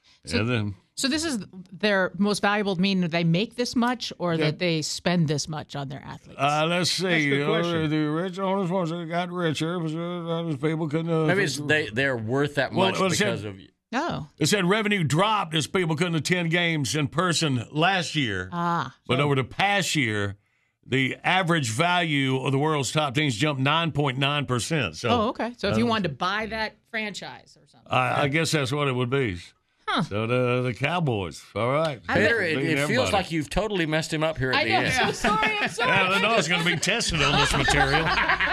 So this is their most valuable, meaning they make this much or that they spend this much on their athletes? Let's see. The rich owners ones that got richer. People couldn't. Maybe they're worth that much because of you. Oh. It said revenue dropped as people couldn't attend games in person last year. But over the past year, the average value of the world's top teams jumped 9.9%. So, okay. So if you wanted to buy that franchise or something. I guess that's what it would be. Huh. So the Cowboys. All right. Peter, it feels like you've totally messed him up here at the end. I'm sorry. I know it's going to be tested on this material.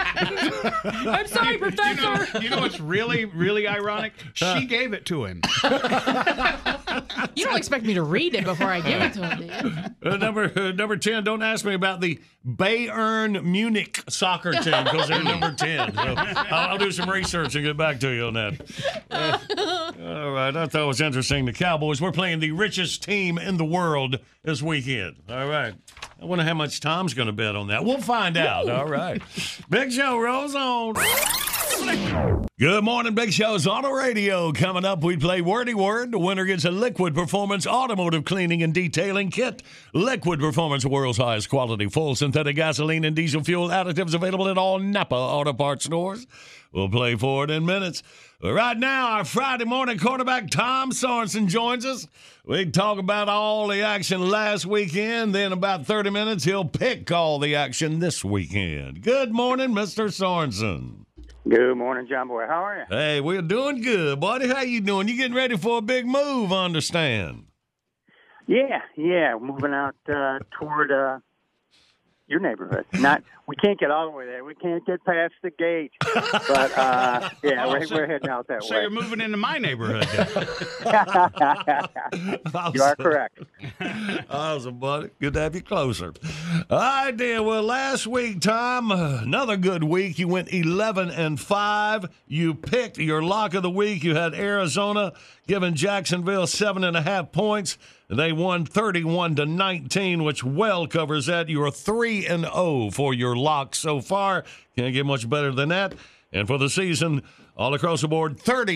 I'm sorry, Professor. You know what's really, really ironic? She gave it to him. You don't expect me to read it before I give it to him, do you? Number 10, don't ask me about the Bayern Munich soccer team because they're number 10. So I'll do some research and get back to you on that. All right, I thought it was interesting. The Cowboys, we're playing the richest team in the world this weekend. All right. I wonder how much Tom's going to bet on that. We'll find out. All right. Big Show rolls on. Good morning, Big Show's on the radio. Coming up, we play Wordy Word. The winner gets a Liquid Performance automotive cleaning and detailing kit. Liquid Performance, the world's highest quality, full synthetic gasoline and diesel fuel additives available at all Napa Auto Parts stores. We'll play for it in minutes. But right now, our Friday morning quarterback, Tom Sorensen, joins us. We talk about all the action last weekend. Then about 30 minutes, he'll pick all the action this weekend. Good morning, Mr. Sorensen. Good morning, John Boy. How are you? Hey, we're doing good, buddy. How you doing? You getting ready for a big move, I understand. Yeah. Moving out toward, your neighborhood. We can't get all the way there. We can't get past the gate. But yeah, we're heading out that So way. you're moving into my neighborhood. You are correct. Awesome, buddy. Good to have you closer. All right, then. Well, last week, Tom, another good week. You went 11-5. You picked your lock of the week. You had Arizona giving Jacksonville 7.5 points. They won 31-19, which well covers that. You are 3-0 for your lock so far. Can't get much better than that. And for the season, all across the board,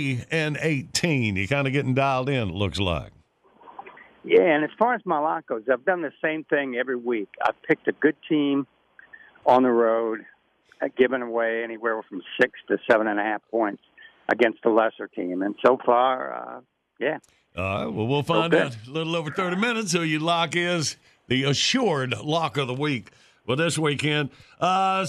30-18. You're kind of getting dialed in, it looks like. Yeah, and as far as my lock goes, I've done the same thing every week. I've picked a good team on the road, giving away anywhere from 6 to 7.5 points against a lesser team. And so far, yeah. All right, well, we'll find out a little over 30 minutes who your lock is, the assured lock of the week for this weekend. Let's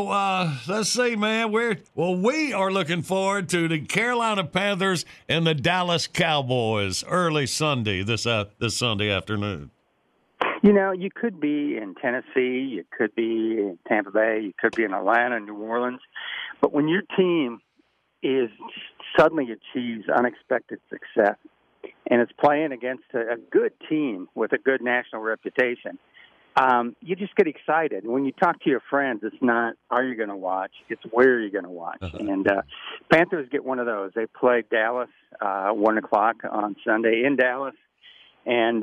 see, man. We are looking forward to the Carolina Panthers and the Dallas Cowboys early Sunday, this Sunday afternoon. You know, you could be in Tennessee, you could be in Tampa Bay, you could be in Atlanta, New Orleans, but when your team is suddenly achieves unexpected success, and it's playing against a good team with a good national reputation, you just get excited. When you talk to your friends, it's not, are you going to watch? It's where are you going to watch? And Panthers get one of those. They play Dallas 1 o'clock on Sunday in Dallas. And,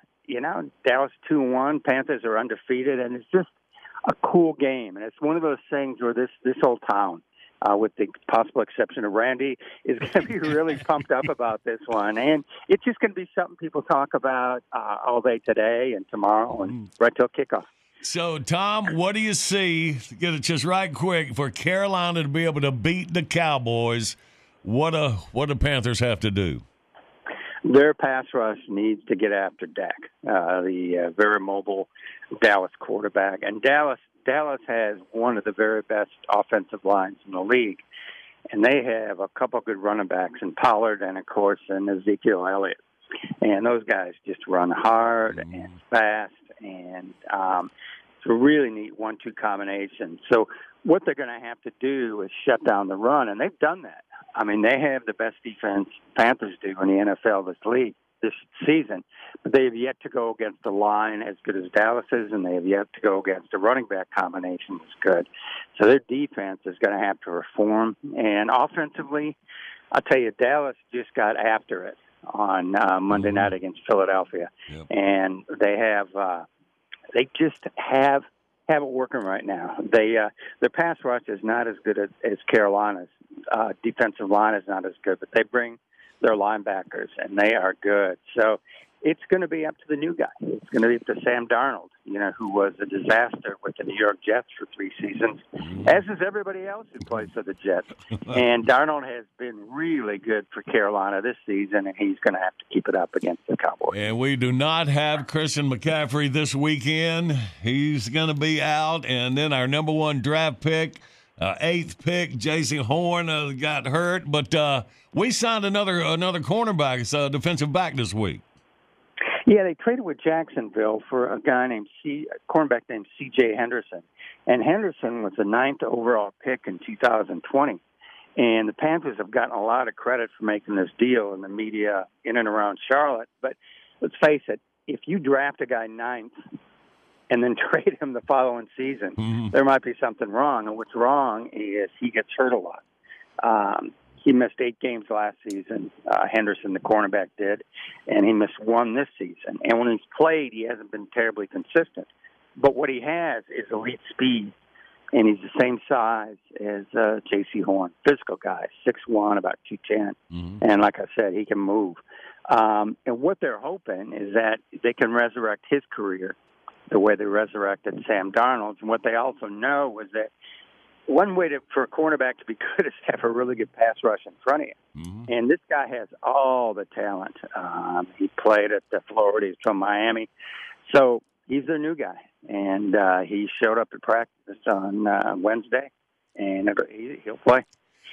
Dallas 2-1. Panthers are undefeated. And it's just a cool game. And it's one of those things where this whole town, with the possible exception of Randy, is going to be really pumped up about this one. And it's just going to be something people talk about all day today and tomorrow and right till kickoff. So, Tom, what do you see, get it just right quick, for Carolina to be able to beat the Cowboys? What do Panthers have to do? Their pass rush needs to get after Dak, the very mobile Dallas quarterback. And Dallas has one of the very best offensive lines in the league. And they have a couple of good running backs in Pollard and, of course, in Ezekiel Elliott. And those guys just run hard and fast. And it's a really neat 1-2 combination. So what they're going to have to do is shut down the run. And they've done that. I mean, they have the best defense Panthers do in the NFL this season, but they have yet to go against a line as good as Dallas is, and they have yet to go against a running back combination that's good. So their defense is going to have to reform. And offensively, I'll tell you, Dallas just got after it on Monday night against Philadelphia. Yep. And they just have it working right now. Their pass rush is not as good as Carolina's. Defensive line is not as good, but they bring their linebackers, and they are good. So it's going to be up to the new guy. It's going to be up to Sam Darnold, who was a disaster with the New York Jets for 3 seasons, as is everybody else who plays for the Jets. And Darnold has been really good for Carolina this season, and he's going to have to keep it up against the Cowboys. And we do not have Christian McCaffrey this weekend. He's going to be out. And then our number 1 draft pick, 8th pick, J.C. Horn, got hurt. But we signed another cornerback, defensive back this week. Yeah, they traded with Jacksonville for a guy cornerback named C.J. Henderson. And Henderson was the 9th overall pick in 2020. And the Panthers have gotten a lot of credit for making this deal in the media in and around Charlotte. But let's face it, if you draft a guy 9th and then trade him the following season, there might be something wrong. And what's wrong is he gets hurt a lot. He missed 8 games last season. Henderson, the cornerback, did, and he missed 1 this season. And when he's played, he hasn't been terribly consistent. But what he has is elite speed, and he's the same size as J.C. Horn, physical guy, 6'1", about 210. And like I said, he can move. And what they're hoping is that they can resurrect his career the way they resurrected Sam Darnold's. And what they also know was that one way for a cornerback to be good is to have a really good pass rush in front of you. And this guy has all the talent. He played at Florida. He's from Miami. So he's their new guy. And he showed up at practice on Wednesday, and he'll play.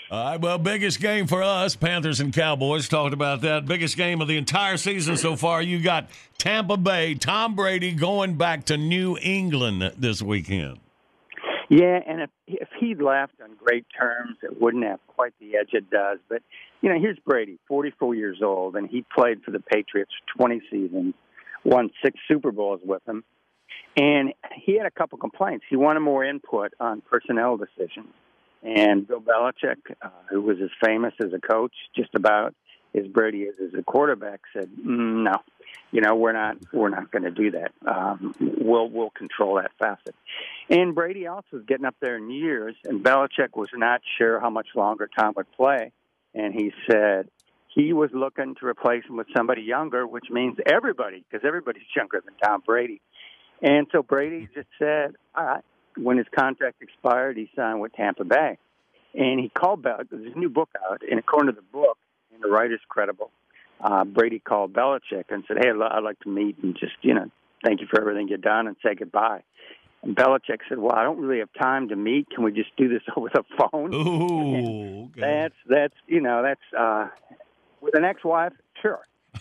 All right, well, biggest game for us, Panthers and Cowboys, talked about that. Biggest game of the entire season so far. You got Tampa Bay, Tom Brady going back to New England this weekend. Yeah, and if he'd left on great terms, it wouldn't have quite the edge it does. But, here's Brady, 44 years old, and he played for the Patriots for 20 seasons, won 6 Super Bowls with them. And he had a couple complaints. He wanted more input on personnel decisions. And Bill Belichick, who was as famous as a coach, just about as Brady is as a quarterback, said, "No, we're not going to do that. We'll control that facet." And Brady also was getting up there in years, and Belichick was not sure how much longer Tom would play, and he said he was looking to replace him with somebody younger, which means everybody, because everybody's younger than Tom Brady. And so Brady just said, "All right." When his contract expired, he signed with Tampa Bay. And he called Belichick. There's a new book out, and according to the book, and the writer's credible, Brady called Belichick and said, "Hey, I'd like to meet and just, thank you for everything you've done and say goodbye." And Belichick said, "Well, I don't really have time to meet. Can we just do this over the phone?" Ooh, okay. That's with an ex-wife, sure.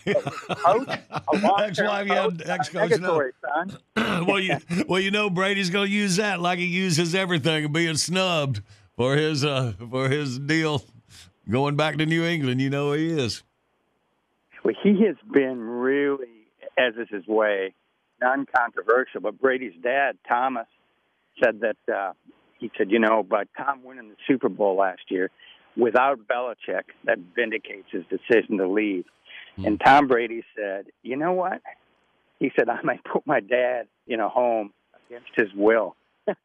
Ex-wife, yeah, ex-coach. No. well, Brady's going to use that like he uses everything, being snubbed for his deal going back to New England. He is. Well, he has been really, as is his way, non-controversial. But Brady's dad, Thomas, said that he said, by Tom winning the Super Bowl last year, without Belichick, that vindicates his decision to leave. And Tom Brady said, "You know what?" He said, "I might put my dad in a home against his will."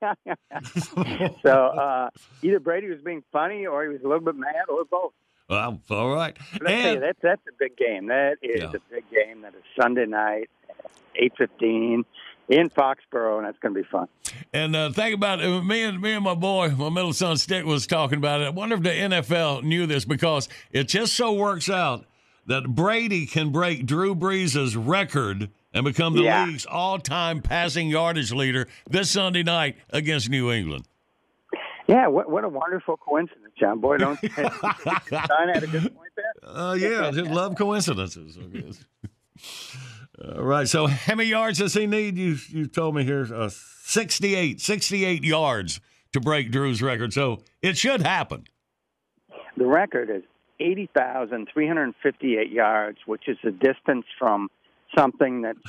So either Brady was being funny or he was a little bit mad or both. Well, all right. But that's a big game. That is a big game. That is Sunday night, 8:15 in Foxborough, and that's going to be fun. And think about it. Me and my boy, my middle son Stick, was talking about it. I wonder if the NFL knew this, because it just so works out that Brady can break Drew Brees' record and become the league's all-time passing yardage leader this Sunday night against New England. Yeah, what a wonderful coincidence, John. Boy, don't you think Stein had a good point there? Yeah, I just love coincidences, I guess. All right, so how many yards does he need? You told me here, 68 yards to break Drew's record, so it should happen. The record is 80,358 yards, which is the distance from something that's,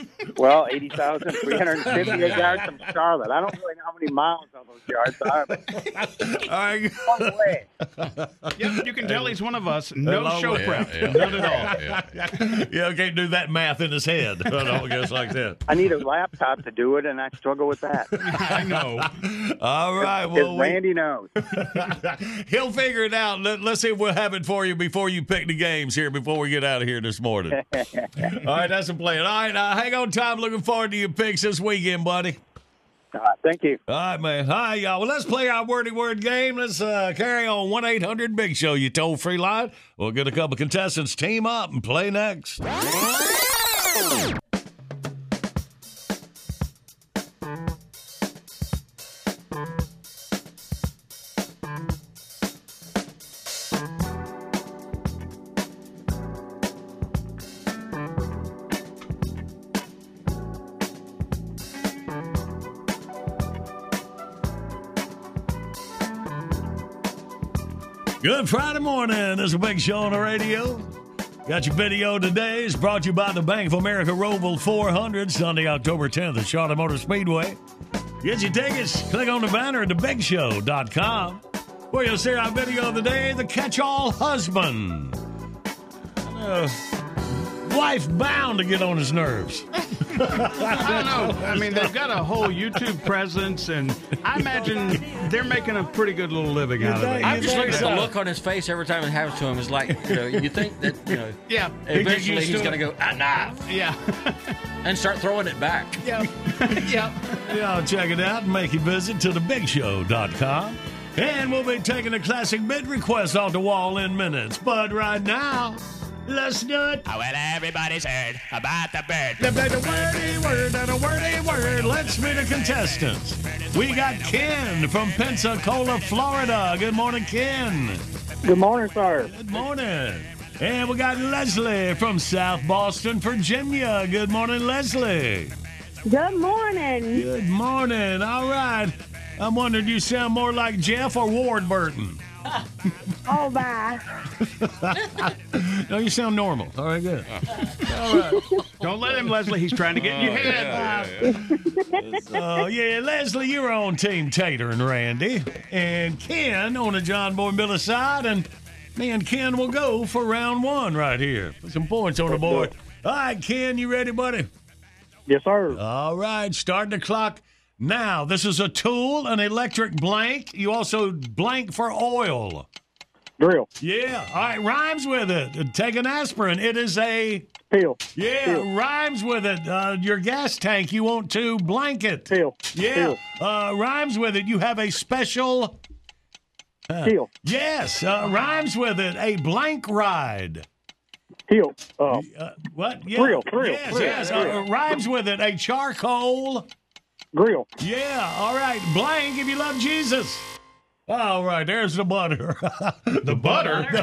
80,358 yards from Charlotte. I don't really know how many miles all those yards are, but one way. Yeah, you can tell he's one of us. No show prep. Not at all. Yeah, can't do that math in his head. I don't guess like that. I need a laptop to do it, and I struggle with that. I know. All right. Well, Randy knows. He'll figure it out. Let's see if we'll have it for you before you pick the games here, before we get out of here this morning. All right, that's a plan. All right, hang on, Tom. Looking forward to your picks this weekend, buddy. All right, thank you. All right, man. Hi, y'all. Well, let's play our wordy word game. Let's carry on 1-800-BIG-SHOW, your toll-free line. We'll get a couple contestants team up and play next. Good Friday morning. This is a Big Show on the radio. Got your video today. It's brought to you by the Bank of America Roval 400, Sunday, October 10th at Charlotte Motor Speedway. Get your tickets. Click on the banner at thebigshow.com, where you'll see our video of the day, the catch-all husband. Wife bound to get on his nerves. I don't know. I mean, they've got a whole YouTube presence, and I imagine they're making a pretty good little living out of it. I'm just looking at the look on his face every time it happens to him. Is like, you think that, yeah, eventually he's going to go, enough. Yeah. And start throwing it back. Yeah. Yeah. Yeah, check it out and make your visit to thebigshow.com. And we'll be taking a classic bid request off the wall in minutes. But right now, Let's do it. Oh, well, everybody's heard about the bird. The wordy word and a wordy word. Let's meet the contestants. We got Ken from Pensacola, Florida. Good morning, Ken. Good morning, sir. Good morning. And we got Leslie from South Boston, Virginia. Good morning, Leslie. Good morning. Good morning. All right. I'm wondering, do you sound more like Jeff or Ward Burton? Oh, bye. No, you sound normal. All right, good. All right. Don't let him, Leslie. He's trying to get in your head. Oh, yeah, Leslie, you're on Team Tater and Randy. And Ken on the John Boy and Billy side. And, man, Ken will go for round one right here. Put some points on the board. All right, Ken, you ready, buddy? Yes, sir. All right, start the clock. Now, this is a tool, an electric blank. You also blank for oil. Drill. Yeah. All right, rhymes with it. Take an aspirin. It is a... Pill. Yeah, Pill. Rhymes with it. Your gas tank, you want to blanket. Pill. Yeah. Pill. Rhymes with it. You have a special... Pill. Yes. Rhymes with it. A blank ride. Pill. What? Yeah. Grill. Yes, Grill. yes. Grill. Rhymes with it. A charcoal... Grill. Yeah, all right. Blank if you love Jesus. All right, there's the butter. The butter? The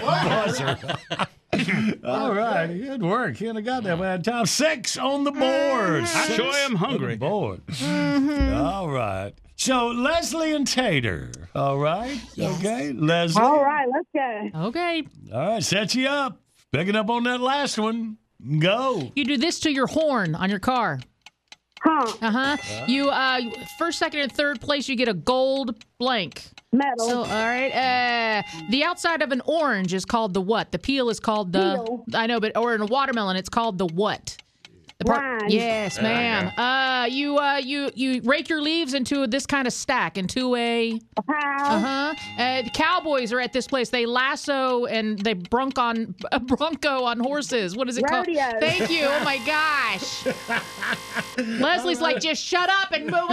buzzer. All right, good work. Ken, I got that bad time. 6 on the board. I sure am hungry. Board. All right. So, Leslie and Tater. All right? Yes. Okay, Leslie. All right, let's go. Okay. All right, set you up. Picking up on that last one. Go. You do this to your horn on your car. Huh. You first, second, and third place, you get a gold blank. Metal. So, all right. The outside of an orange is called the what? The peel is called the. Peel. I know, but or in a watermelon, it's called the what? The Rind. Yes, ma'am. You rake your leaves into this kind of stack into a. Pile. The cowboys are at this place. They lasso and they bronco on horses. What is it called? Rodeo. Thank you. Oh my gosh. Leslie's like, just shut up and move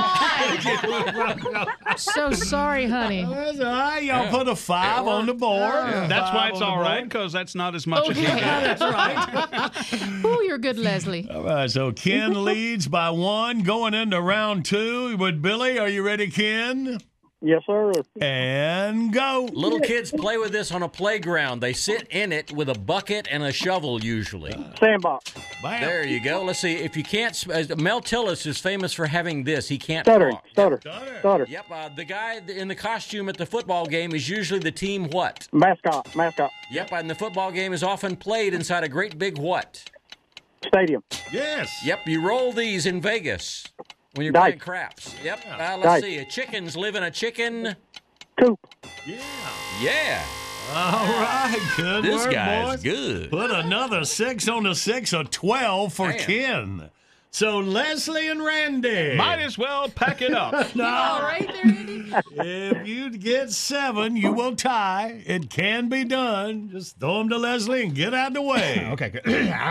on. I'm so sorry, honey. That's all right. Y'all put a 5 on the board. That's why it's 5 on all the right, board. because that's not as much as Okay. you got. That's right. Ooh, you're good, Leslie. All right, so Ken leads by 1 going into round 2 with Billy. Are you ready, Ken? Yes, sir. And go. Little kids play with this on a playground. They sit in it with a bucket and a shovel usually. Sandbox. Bam. There you go. Let's see. If you can't, Mel Tillis is famous for having this. He can't Stutter. talk. Stutter. Yep. The guy in the costume at the football game is usually the team what? Mascot. Yep. And the football game is often played inside a great big what? Stadium. Yes. Yep. You roll these in Vegas when you're Dice. playing craps. Yep. Let's Dice. see. Chickens live in a chicken. Coop. Yeah. All right. Good This work, guy's boys. good. Put another 6 on the 6, a 12 for Damn. Ken. So Leslie and Randy. Might as well pack it up. No. All right there, Andy. If you get 7, you will tie. It can be done. Just throw them to Leslie and get out of the way. Okay, good.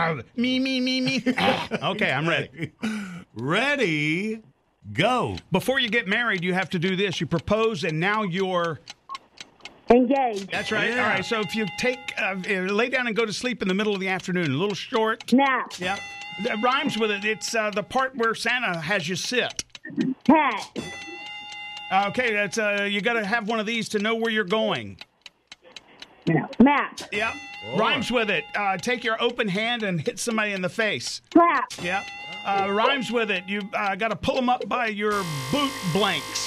Me. Okay, I'm ready. Ready, go. Before you get married, you have to do this. You propose, and now you're... Engaged. That's right. Yeah. All right, so if you lay down and go to sleep in the middle of the afternoon, a little short. Nap. Yep. That rhymes with it. It's the part where Santa has you sit. Hat. Okay, that's you got to have one of these to know where you're going. Map. Yep. Rhymes with it. Take your open hand and hit somebody in the face. Slap. Yep. Rhymes with it. You got to pull them up by your boot blanks.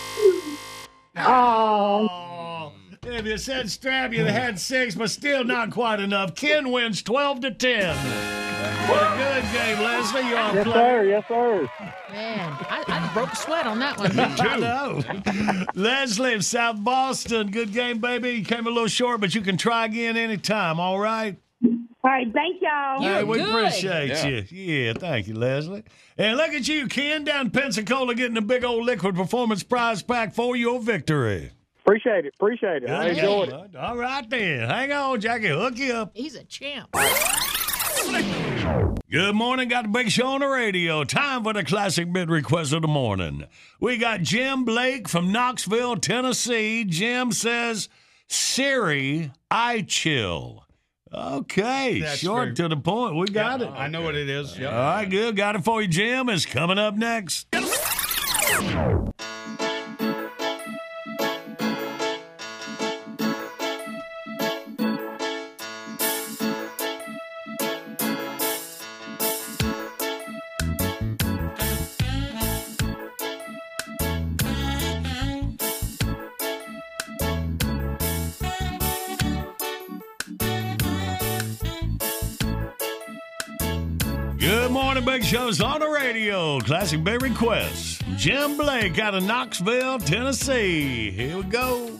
Oh. If you said strap, you'd have had 6, but still not quite enough. Ken wins 12-10. What a good game, Leslie. You're on Yes, play. sir. Yes, sir. Man, I broke a sweat on that one. I know. Leslie in South Boston. Good game, baby. You came a little short, but you can try again anytime, all right? All right, thank y'all. Hey, we good. appreciate you. Yeah, thank you, Leslie. And look at you, Ken, down in Pensacola, getting a big old Liquid Performance prize pack for your victory. Appreciate it. I enjoyed it. All right, then. Hang on, Jackie. Hook you up. He's a champ. Good morning. Got the big show on the radio. Time for the classic bid request of the morning. We got Jim Blake from Knoxville, Tennessee. Jim says, Siri, I chill. Okay, That's short very- to the point. We got it. I know what it is. Yep. All right, good. Got it for you, Jim. It's coming up next. Good morning, Big Show's on the radio. Classic Bay requests. Jim Blake out of Knoxville, Tennessee. Here we go.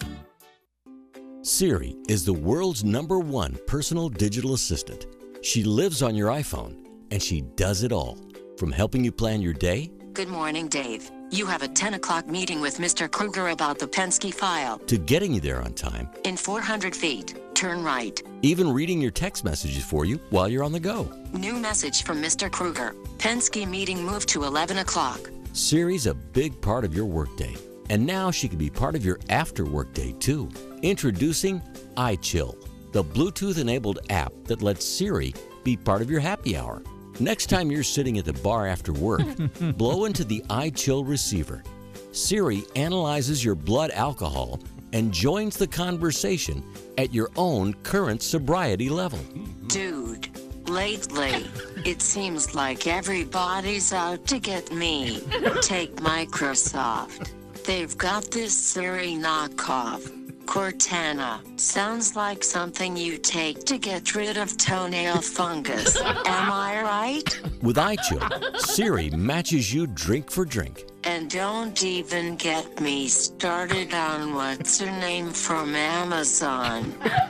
Siri is the world's #1 personal digital assistant. She lives on your iPhone, and she does it all. From helping you plan your day, Good morning, Dave. You have a 10 o'clock meeting with Mr. Kruger about the Penske file. to getting you there on time, In 400 feet, turn right. even reading your text messages for you while you're on the go. New message from Mr. Kruger. Penske meeting moved to 11 o'clock. Siri's a big part of your workday, and now she can be part of your after-work day, too. Introducing iChill, the Bluetooth-enabled app that lets Siri be part of your happy hour. Next time you're sitting at the bar after work, blow into the iChill receiver. Siri analyzes your blood alcohol and joins the conversation at your own current sobriety level. Dude, lately, it seems like everybody's out to get me. Take Microsoft. They've got this Siri knockoff. Cortana. Sounds like something you take to get rid of toenail fungus. Am I right? With iChill, Siri matches you drink for drink. And don't even get me started on what's her name from Amazon.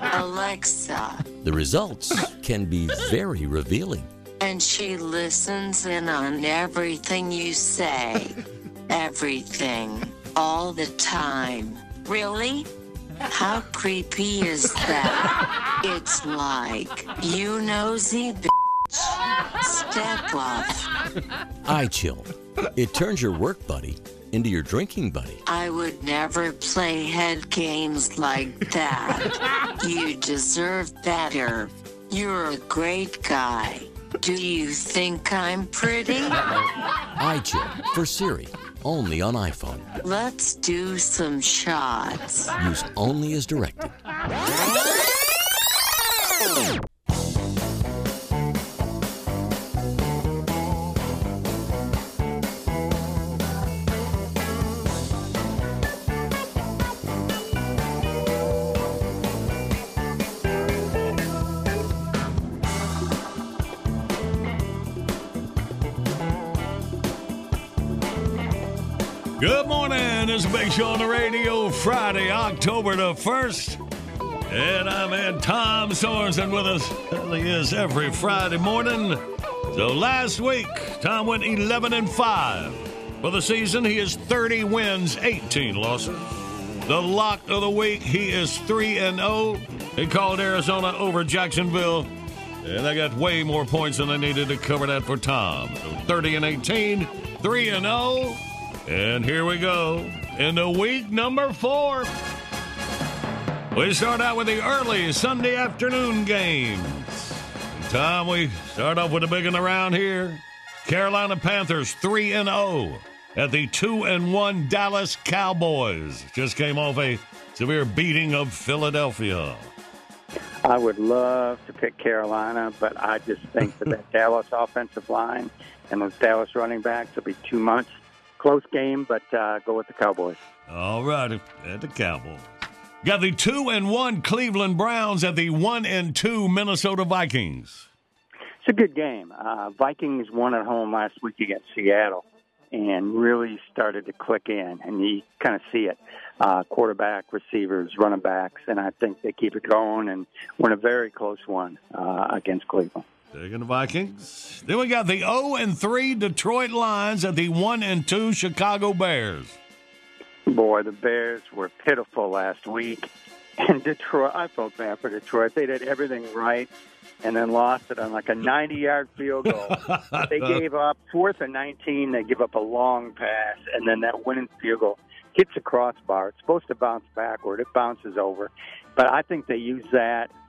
Alexa. The results can be very revealing. And she listens in on everything you say. Everything. All the time. Really? How creepy is that? It's like, you nosy bitch. Step off. iChill. It turns your work buddy into your drinking buddy. I would never play head games like that. You deserve better. You're a great guy. Do you think I'm pretty? iChill for Siri, only on iPhone. Let's do some shots. Use only as directed. Good morning. It's a Big Show on the radio, Friday, October the 1st. And I'm in Tom Sorensen with us. He is every Friday morning. So last week, Tom went 11-5. For the season, he is 30 wins, 18 losses. The lock of the week, he is 3-0. He called Arizona over Jacksonville. And they got way more points than they needed to cover that for Tom. So 30-18, 3-0. And here we go. Into week number 4. We start out with the early Sunday afternoon games. Tom, we start off with the big one around here. Carolina Panthers 3-0 at the 2-1 Dallas Cowboys. Just came off a severe beating of Philadelphia. I would love to pick Carolina, but I just think that Dallas offensive line and those Dallas running backs will be too much. Close game, but go with the Cowboys. All right, at the Cowboys. Got the 2-1 Cleveland Browns at the 1-2 Minnesota Vikings. It's a good game. Vikings won at home last week against Seattle and really started to click in, and you kind of see it. Quarterback, receivers, running backs, and I think they keep it going and win a very close one against Cleveland. Taking the Vikings. Then we got the 0-3 Detroit Lions at the 1-2 Chicago Bears. Boy, the Bears were pitiful last week. And Detroit, I felt bad for Detroit. They did everything right and then lost it on like a 90-yard field goal. They gave up 4th and 19. They give up a long pass, and then that winning field goal hits the crossbar. It's supposed to bounce backward. It bounces over. But I think they use that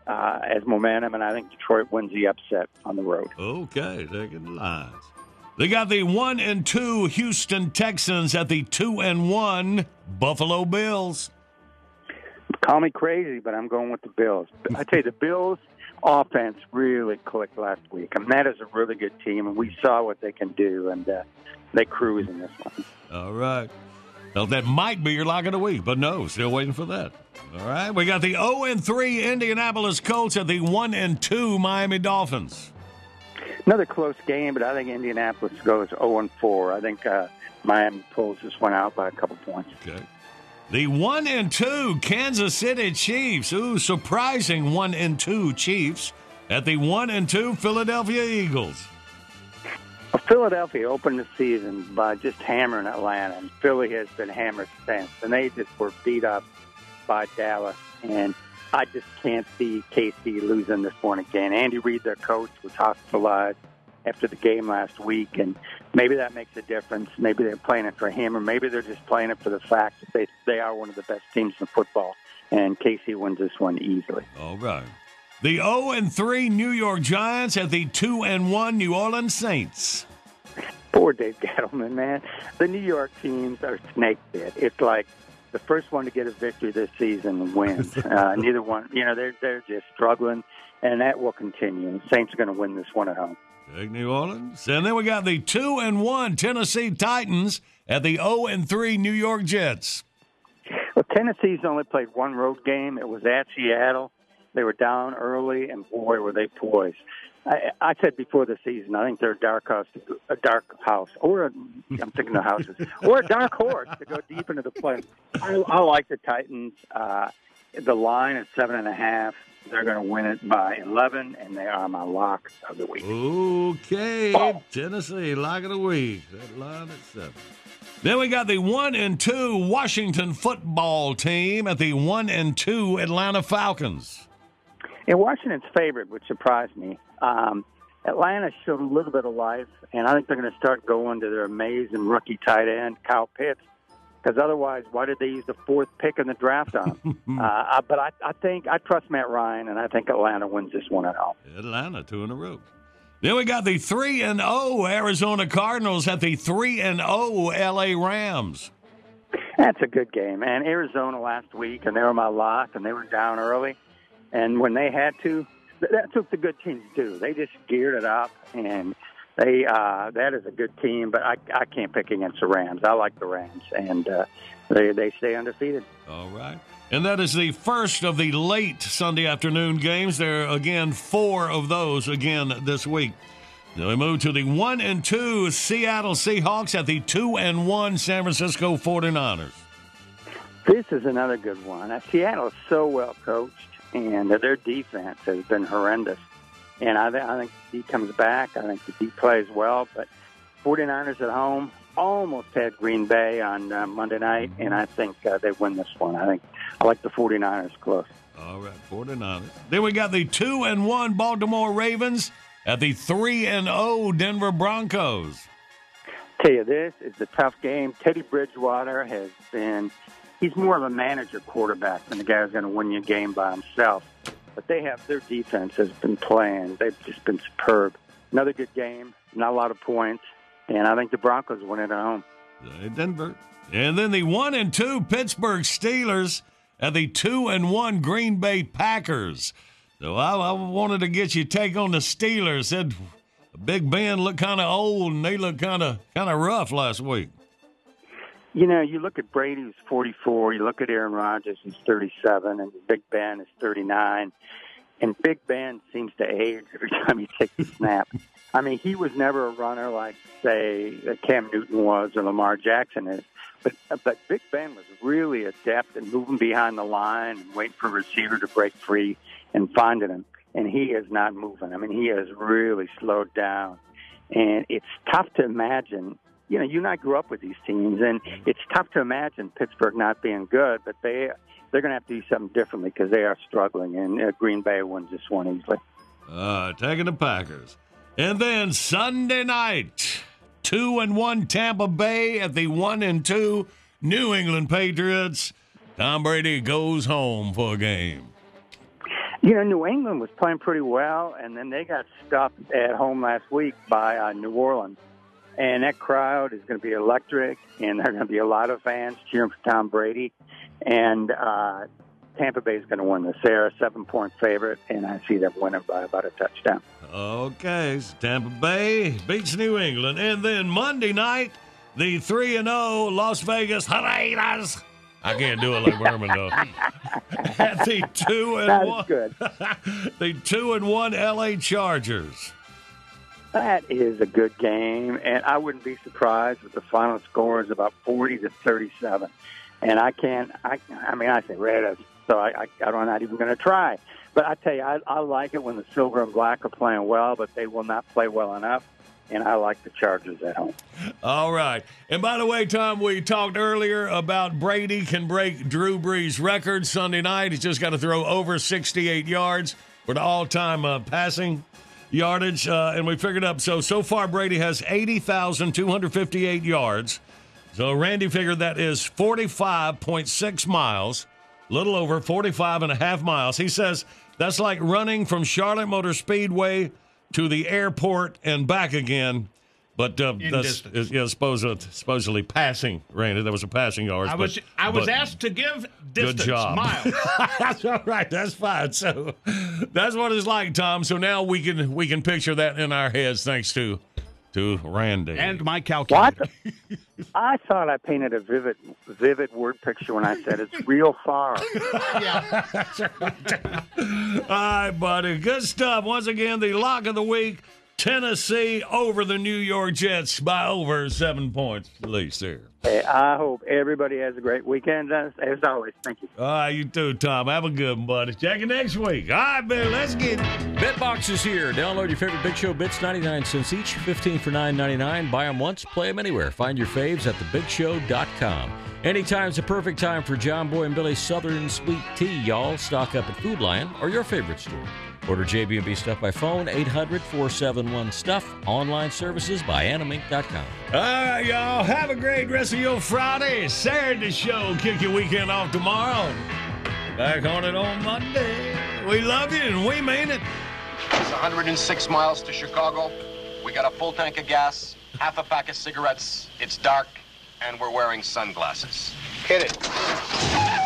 as momentum, and I think Detroit wins the upset on the road. Okay, taking the lines. They got the 1-2 Houston Texans at the 2-1 Buffalo Bills. Call me crazy, but I'm going with the Bills. I tell you, the Bills' offense really clicked last week. I mean, that is a really good team, and we saw what they can do, and they cruise in this one. All right. Well, that might be your lock of the week, but no, still waiting for that. All right, we got the 0-3 Indianapolis Colts at the 1-2 Miami Dolphins. Another close game, but I think Indianapolis goes 0-4. I think Miami pulls this one out by a couple points. Okay. The 1-2 Kansas City Chiefs. Ooh, surprising 1-2 Chiefs at the 1-2 Philadelphia Eagles. Well, Philadelphia opened the season by just hammering Atlanta, and Philly has been hammered since. And they just were beat up by Dallas, and I just can't see KC losing this one again. Andy Reid, their coach, was hospitalized after the game last week, and maybe that makes a difference. Maybe they're playing it for him, or maybe they're just playing it for the fact that they are one of the best teams in football, and KC wins this one easily. All right. The 0-3 New York Giants at the 2-1 New Orleans Saints. Poor Dave Gettleman, man. The New York teams are snake bit. It's like the first one to get a victory this season wins. Neither one, they're just struggling, and that will continue. The Saints are going to win this one at home. Take New Orleans. And then we got the 2-1 Tennessee Titans at the 0-3 New York Jets. Well, Tennessee's only played one road game. It was at Seattle. They were down early, and boy, were they poised. I said before the season, I think they're a dark house, or I'm thinking of houses, or a dark horse to go deep into the play. I like the Titans. The line is 7.5. They're going to win it by 11, and they are my lock of the week. Okay, Tennessee, lock of the week. That line at 7. Then we got the 1-2 Washington football team at the 1-2 Atlanta Falcons. And Washington's favorite, which surprised me. Atlanta showed a little bit of life, and I think they're going to start going to their amazing rookie tight end, Kyle Pitts, because otherwise, why did they use the 4th pick in the draft on him? But I think I trust Matt Ryan, and I think Atlanta wins this one at home. Atlanta, 2 in a row. Then we got the 3-0 Arizona Cardinals at the 3-0 L.A. Rams. That's a good game, man. Arizona last week, and they were my lock, and they were down early. And when they had to, that's what the good teams do. They just geared it up, and that is a good team. But I can't pick against the Rams. I like the Rams, and they stay undefeated. All right. And that is the first of the late Sunday afternoon games. There are, again, 4 of those again this week. Then we move to the 1-2 Seattle Seahawks at the 2-1 San Francisco 49ers. This is another good one. Seattle is so well coached, and their defense has been horrendous. And I think he comes back. I think the D plays well. But 49ers at home almost had Green Bay on Monday night, and I think they win this one. I like the 49ers close. All right, 49ers. Then we got the 2-1 Baltimore Ravens at the 3-0 Denver Broncos. Tell you, this is a tough game. Teddy Bridgewater he's more of a manager quarterback than the guy who's going to win you a game by himself. But their defense has been playing. They've just been superb. Another good game, not a lot of points, and I think the Broncos win it at home. Denver. And then the 1-2 Pittsburgh Steelers at the 2-1 Green Bay Packers. So I wanted to get your take on the Steelers. Said Big Ben looked kind of old, and they looked kind of rough last week. You look at Brady, who's 44. You look at Aaron Rodgers, who's 37, and Big Ben is 39. And Big Ben seems to age every time he takes a snap. I mean, he was never a runner like, say, Cam Newton was or Lamar Jackson is. But Big Ben was really adept at moving behind the line and waiting for a receiver to break free and finding him. And he is not moving. I mean, he has really slowed down. And it's tough to imagine. You and I grew up with these teams, and it's tough to imagine Pittsburgh not being good, but they're going to have to do something differently because they are struggling, and Green Bay wins this one easily. Taking the Packers. And then Sunday night, 2-1 Tampa Bay at the 1-2 New England Patriots. Tom Brady goes home for a game. New England was playing pretty well, and then they got stuffed at home last week by New Orleans. And that crowd is going to be electric, and there are going to be a lot of fans cheering for Tom Brady. And Tampa Bay is going to win this. They're a 7-point favorite, and I see them winning by about a touchdown. Okay, so Tampa Bay beats New England. And then Monday night, the 3-0 Las Vegas Raiders. I can't do it like Berman, though. At the 2-1. That's good. The 2-1 LA Chargers. That is a good game, and I wouldn't be surprised if the final score is about 40-37. And I say Raiders, so I'm not even going to try. But I tell you, I like it when the silver and black are playing well, but they will not play well enough. And I like the Chargers at home. All right. And by the way, Tom, we talked earlier about Brady can break Drew Brees' record Sunday night. He's just got to throw over 68 yards for the all-time passing yardage. And we figured up, so far Brady has 80,258 yards. So Randy figured that is 45.6 miles, a little over 45.5 miles. He says that's like running from Charlotte Motor Speedway to the airport and back again, but that's supposedly passing. Randy, that was a passing yards. I was asked to give distance, good job. miles. That's all right. That's fine. So that's what it's like, Tom. So now we can picture that in our heads, thanks to Randy and my calculator. What? I thought I painted a vivid word picture when I said it's real far. All right, buddy. Good stuff. Once again, the lock of the week, Tennessee over the New York Jets by over 7 points, at least there. Hey, I hope everybody has a great weekend, as always. Thank you. All right, you too, Tom. Have a good one, buddy. Check you next week. All right, Bill, let's get it. BitBox is here. Download your favorite Big Show bits, 99 cents each, 15 for $9.99. Buy them once, play them anywhere. Find your faves at thebigshow.com. Anytime's the perfect time for John Boy and Billy's Southern Sweet Tea, y'all. Stock up at Food Lion or your favorite store. Order JB&B Stuff by phone, 800-471-STUFF. Online services by animink.com. All right, y'all. Have a great rest of your Friday. Saturday show. Kick your weekend off tomorrow. Back on it on Monday. We love you, and we mean it. It's 106 miles to Chicago. We got a full tank of gas, half a pack of cigarettes. It's dark, and we're wearing sunglasses. Hit it.